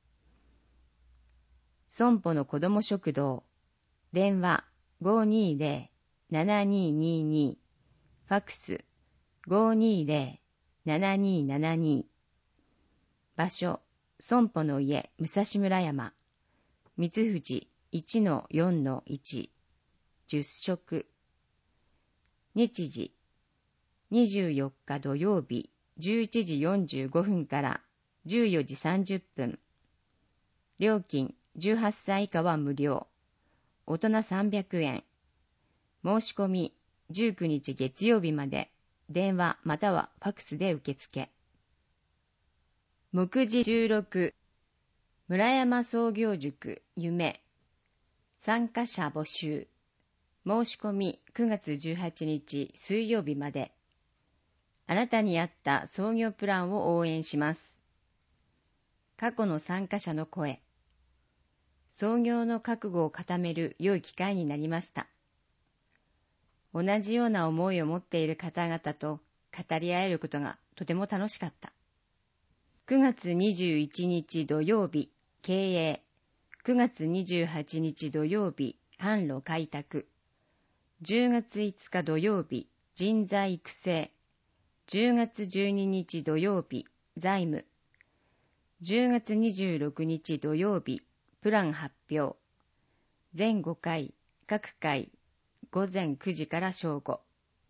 損保の子ども食堂、電話 ごーにーぜろ ななにーにーにー、ファックス ごーにーぜろ ななにーななにー、場所、損保の家武蔵村山、三藤 いちのよんのいち、じゅっ食。日時、にじゅうよっか土曜日じゅういちじよんじゅうごふんからじゅうよじさんじゅっぷん。料金じゅうはっさい以下は無料。大人さんびゃくえん。申し込みじゅうくにち月曜日まで。電話またはファックスで受付。目次じゅうろく。村山創業塾夢。参加者募集。申し込みくがつじゅうはちにち水曜日まで。あなたに合った創業プランを応援します。過去の参加者の声。創業の覚悟を固める良い機会になりました。同じような思いを持っている方々と語り合えることがとても楽しかった。くがつにじゅういちにち土曜日、経営。くがつにじゅうはちにち土曜日、販路開拓。じゅうがついつか土曜日、人材育成。じゅうがつじゅうににち土曜日、財務。じゅうがつにじゅうろくにち土曜日、プラン発表。全ごかい、各回、ごぜんくじから正午。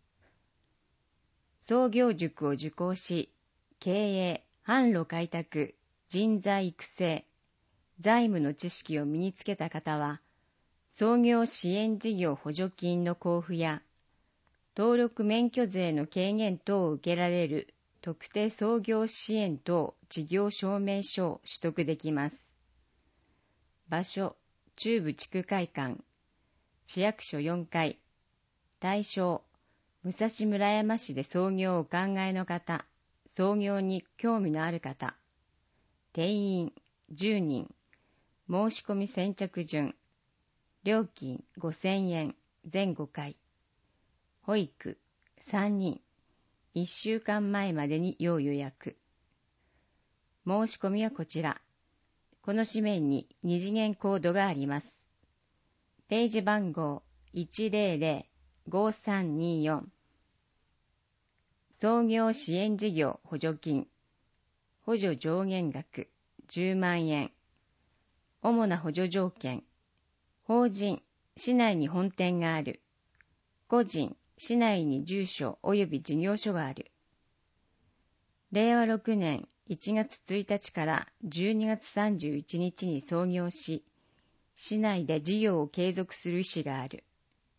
創業塾を受講し、経営、販路開拓、人材育成、財務の知識を身につけた方は、創業支援事業補助金の交付や、登録免許税の軽減等を受けられる特定創業支援等事業証明書を取得できます。場所、中部地区会館、市役所よんかい、対象、武蔵村山市で創業をお考えの方、創業に興味のある方、定員じゅうにん、申し込み先着順、料金ごせんえん、全ごかい、保育さんにん、いっしゅうかんまえまでに要予約。申し込みはこちら。この紙面に二次元コードがあります。ページ番号 いちぜろぜろ ごさんによん。創業支援事業補助金。補助上限額じゅうまんえん。主な補助条件。法人、市内に本店がある。個人、市内に住所及び事業所がある。れいわろくねんいちがつついたちからじゅうにがつさんじゅういちにちに創業し、市内で事業を継続する意思がある。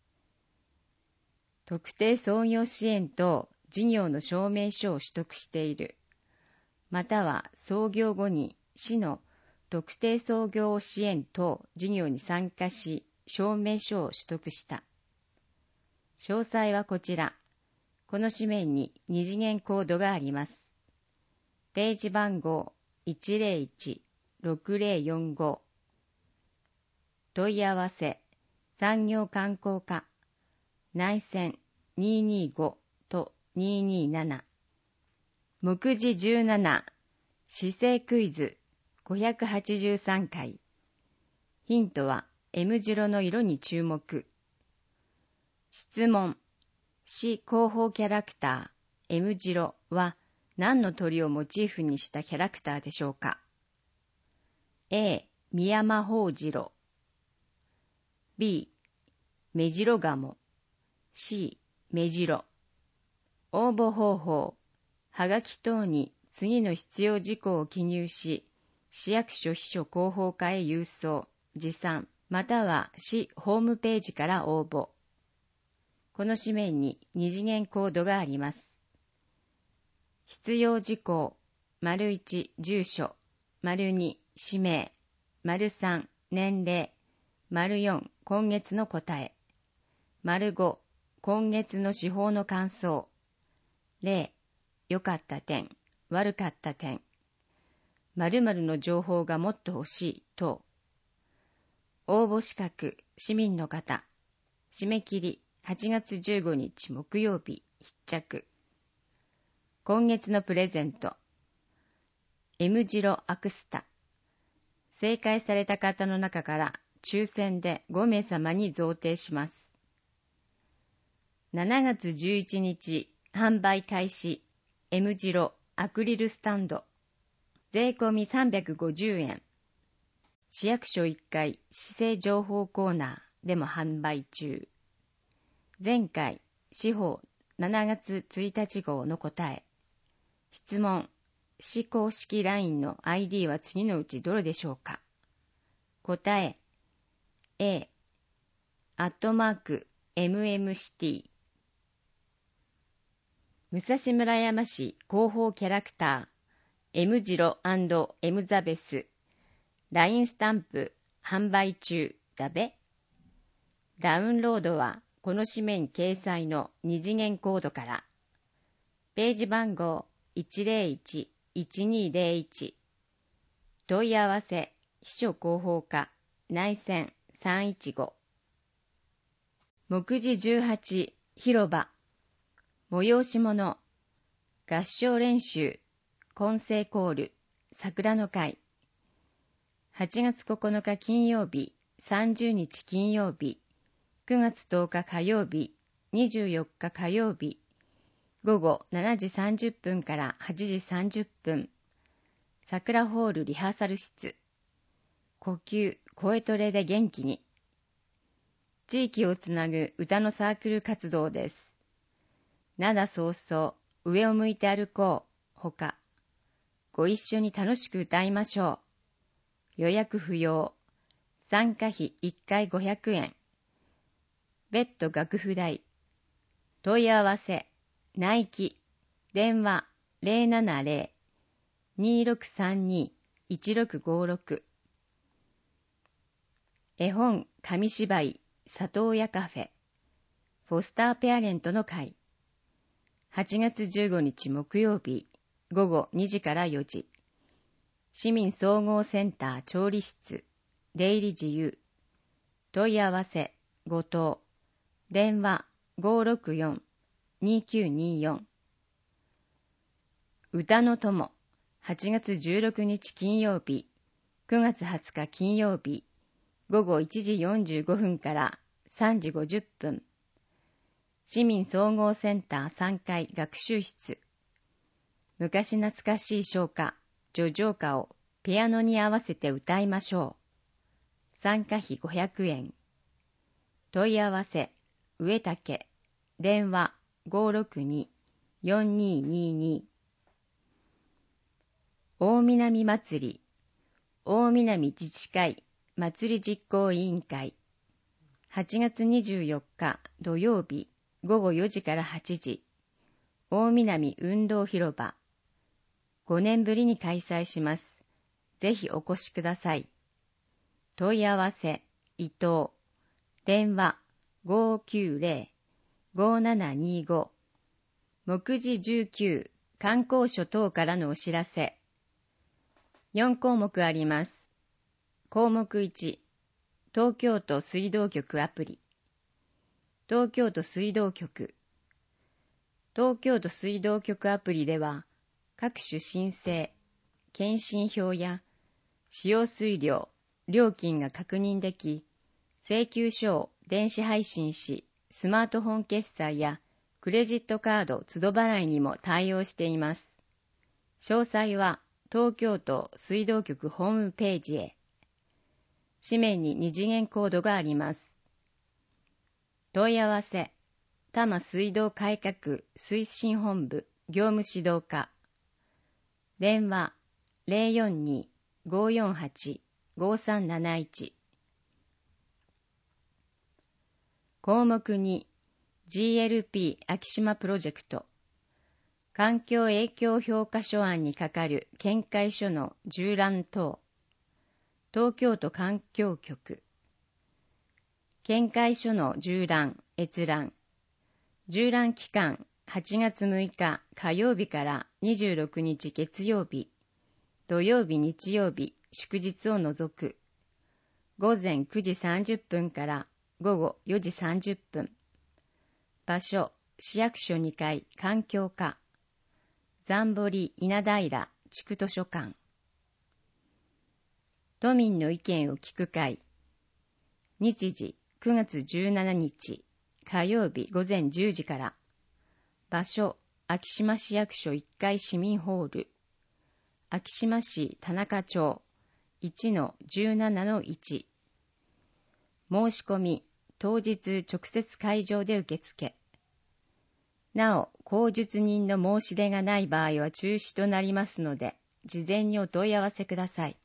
特定創業支援等事業の証明書を取得している。または創業後に市の特定創業支援等事業に参加し、証明書を取得した。詳細はこちら。この紙面に二次元コードがあります。ページ番号 いちぜろいち ろくぜろよんご。問い合わせ、産業観光課、内線にーにーごとにーにーなな。目次じゅうなな、姿勢クイズごひゃくはちじゅうさんかい。ヒントは M 字の色に注目。質問、市広報キャラクター M 字は何の鳥をモチーフにしたキャラクターでしょうか。 A、ミヤマホウジロ。B、メジロガモ。C、メジロ。応募方法、はがき等に次の必要事項を記入し、市役所秘書広報課へ郵送、持参、または市ホームページから応募。この紙面に二次元コードがあります。必要事項、丸いち、住所、丸に、氏名、丸さん、年齢、丸よん、今月の答え、丸ご、今月の司法の感想、れい、良かった点、悪かった点、 〇〇の情報がもっと欲しい等。応募資格、市民の方。締め切りはちがつじゅうごにち木曜日必着。今月のプレゼント。M 字路アクスタ。正解された方の中から抽選でごめいさまに贈呈します。しちがつじゅういちにち販売開始。M 字路アクリルスタンド。税込みさんびゃくごじゅうえん。市役所いっかい市政情報コーナーでも販売中。前回、司法しちがつついたち号の答え。質問、市公式 ライン の アイディー は次のうちどれでしょうか。答え、A、アットマーク、エムエム シティ。武蔵村山市広報キャラクター、M 字路& エム ザベス、ライン スタンプ販売中だべ。ダウンロードはこの紙面掲載の二次元コードから。ページ番号 いちゼロいち いちにゼロいち。問い合わせ秘書広報課内線さんいちご。目次じゅうはち広場。催し物。合唱練習。混声コール。桜の会。はちがつここのか金曜日、さんじゅうにち金曜日、くがつとおか火曜日、にじゅうよっか火曜日、午後しちじさんじゅっぷんからはちじさんじゅっぷん、桜ホールリハーサル室、呼吸、声トレで元気に。地域をつなぐ歌のサークル活動です。灘そうそう、上を向いて歩こう、ほか、ご一緒に楽しく歌いましょう。予約不要。参加費いっかいごひゃくえん。別途楽譜代。問い合わせ。内記。電話 ゼロななゼロ にろくさんに いちろくごろく。絵本紙芝居里親カフェ。フォスターペアレントの会。はちがつじゅうごにち木曜日午後にじからよじ。市民総合センター調理室、出入り自由。問い合わせ、ごとう。電話、ごろくよん にきゅうによん。歌の友、はちがつじゅうろくにち金曜日、くがつはつか金曜日、午後いちじよんじゅうごふんからさんじごじゅっぷん。市民総合センターさんがい学習室。昔懐かしい唱歌。叙情歌をピアノに合わせて歌いましょう。参加費ごひゃくえん。問い合わせ、上竹。電話ごろくに よんににに。大南祭り。大南自治会祭り実行委員会。はちがつにじゅうよっか土曜日ごごよじからはちじ。大南運動広場。ごねんぶりに開催します。ぜひお越しください。問い合わせ、伊藤。電話、ごきゅうゼロ ごななにご。目次じゅうきゅう、観光所等からのお知らせ。よんこうもくあります。項目いち、東京都水道局アプリ。東京都水道局。東京都水道局アプリでは、各種申請、検診票や使用水量、料金が確認でき、請求書を電子配信し、スマートフォン決済やクレジットカード都度払いにも対応しています。詳細は東京都水道局ホームページへ。紙面に二次元コードがあります。問い合わせ、多摩水道改革推進本部業務指導課。電話 ゼロよんに ごよんはち ごさんなないち。項目に ジーエルピー 昭島プロジェクト。環境影響評価書案に係る見解書の縦覧等。東京都環境局。見解書の縦覧、閲覧。縦覧期間はちがつむいか火曜日からにじゅうろくにち月曜日。 土曜日日曜日祝日を除く。午前くじさんじゅっぷんから午後よじさんじゅっぷん。場所、市役所にかい環境課。残堀稲平地区図書館。都民の意見を聞く会。日時くがつじゅうしちにち火曜日午前じゅうじから。場所、昭島市役所いっかい市民ホール。昭島市田中町 いちのじゅうななのいち。申し込み、当日直接会場で受付。なお、口述人の申し出がない場合は中止となりますので、事前にお問い合わせください。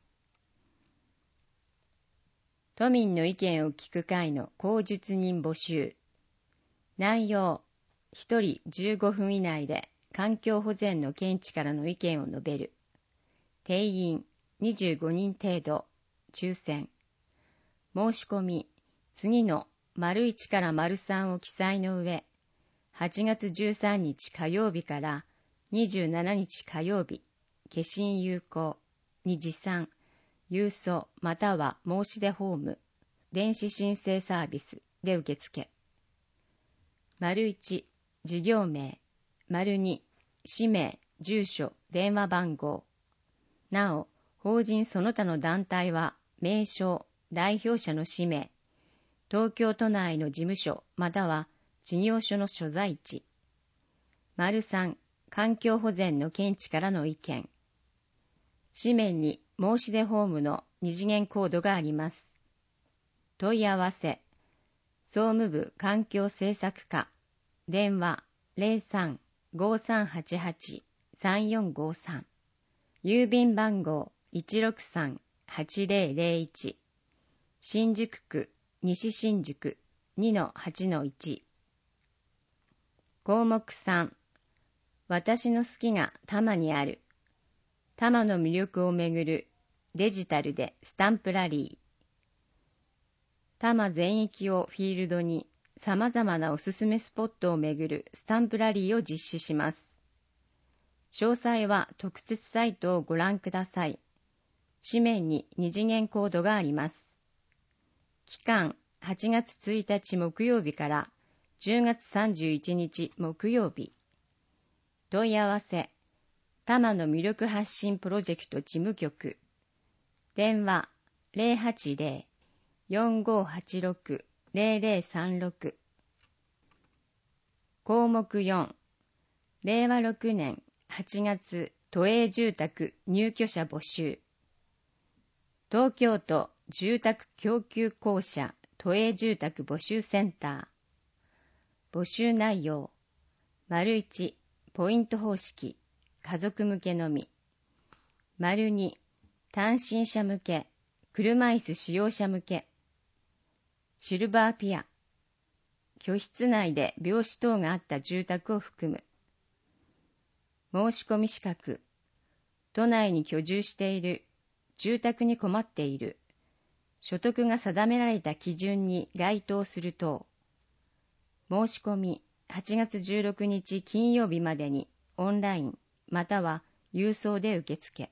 都民の意見を聞く会の口述人募集。内容、ひとりじゅうごふん以内で環境保全の見地からの意見を述べる。定員にじゅうごにん程度、抽選。申し込み、次の丸いちから丸さんを記載の上、はちがつじゅうさんにち火曜日からにじゅうしちにち火曜日、消印有効に持参、郵送または申し出フォーム、電子申請サービスで受付。丸いち、事業名。丸に、氏名、住所、電話番号。なお、法人その他の団体は、名称、代表者の氏名、東京都内の事務所または事業所の所在地。丸さん、環境保全の見地からの意見。紙面に申し出フォームの二次元コードがあります。問い合わせ、総務部環境政策課、電話 ゼロさん ごさんはちはち さんよんごさん、郵便番号 いちろくさん はちぜろぜろいち、新宿区西新宿 にのはちのいち。項目さん、私の好きが多摩にある。多摩の魅力をめぐるデジタルでスタンプラリー。多摩全域をフィールドに様々なおすすめスポットをめぐるスタンプラリーを実施します。詳細は特設サイトをご覧ください。紙面に二次元コードがあります。期間はちがつついたち木曜日からじゅうがつさんじゅういちにち木曜日。問い合わせ、多摩の魅力発信プロジェクト事務局。電話 ゼロはちゼロ よんごはちろく ゼロゼロさんろく。項目よん、れいわろくねんはちがつ都営住宅入居者募集。東京都住宅供給公社都営住宅募集センター。募集内容、丸いち、ポイント方式、家族向けのみ。丸に、単身者向け、車椅子使用者向け。シルバーピア。居室内で病死等があった住宅を含む。申し込み資格。都内に居住している、住宅に困っている、所得が定められた基準に該当する等。申し込みはちがつじゅうろくにち金曜日までにオンラインまたは郵送で受付。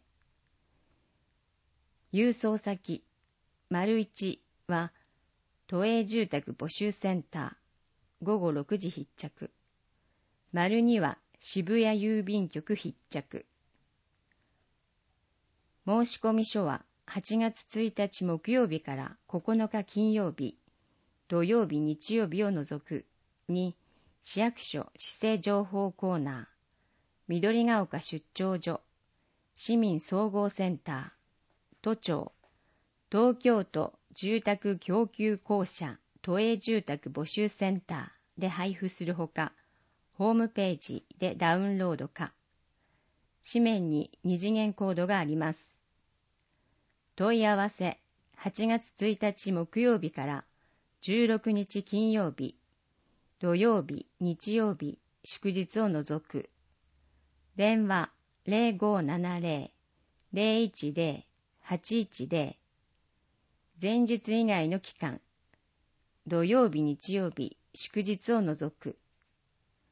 郵送先、丸いちは都営住宅募集センター、ごごろくじ必着。丸には渋谷郵便局必着。申し込み書ははちがつついたち木曜日からここのか金曜日、土曜日日曜日を除くに、市役所市政情報コーナー、緑が丘出張所、市民総合センター、都庁、東京都住宅供給公社都営住宅募集センターで配布するほか、ホームページでダウンロードか。紙面に二次元コードがあります。問い合わせ、はちがつついたち木曜日からじゅうろくにち金曜日、土曜日、日曜日、祝日を除く。電話 ゼロごななゼロ ゼロいちゼロ はちいちゼロ。前日以外の期間。土曜日、日曜日、祝日を除く。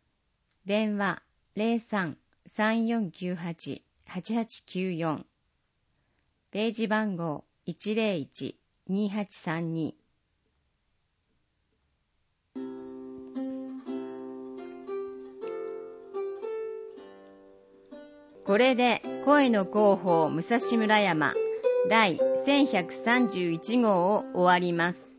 電話 ゼロさん さんよんきゅうはち はちはちきゅうよん。 ページ番号 いちゼロいち にーはちさんに。これで声の広報武蔵村山第せんひゃくさんじゅういち号を終わります。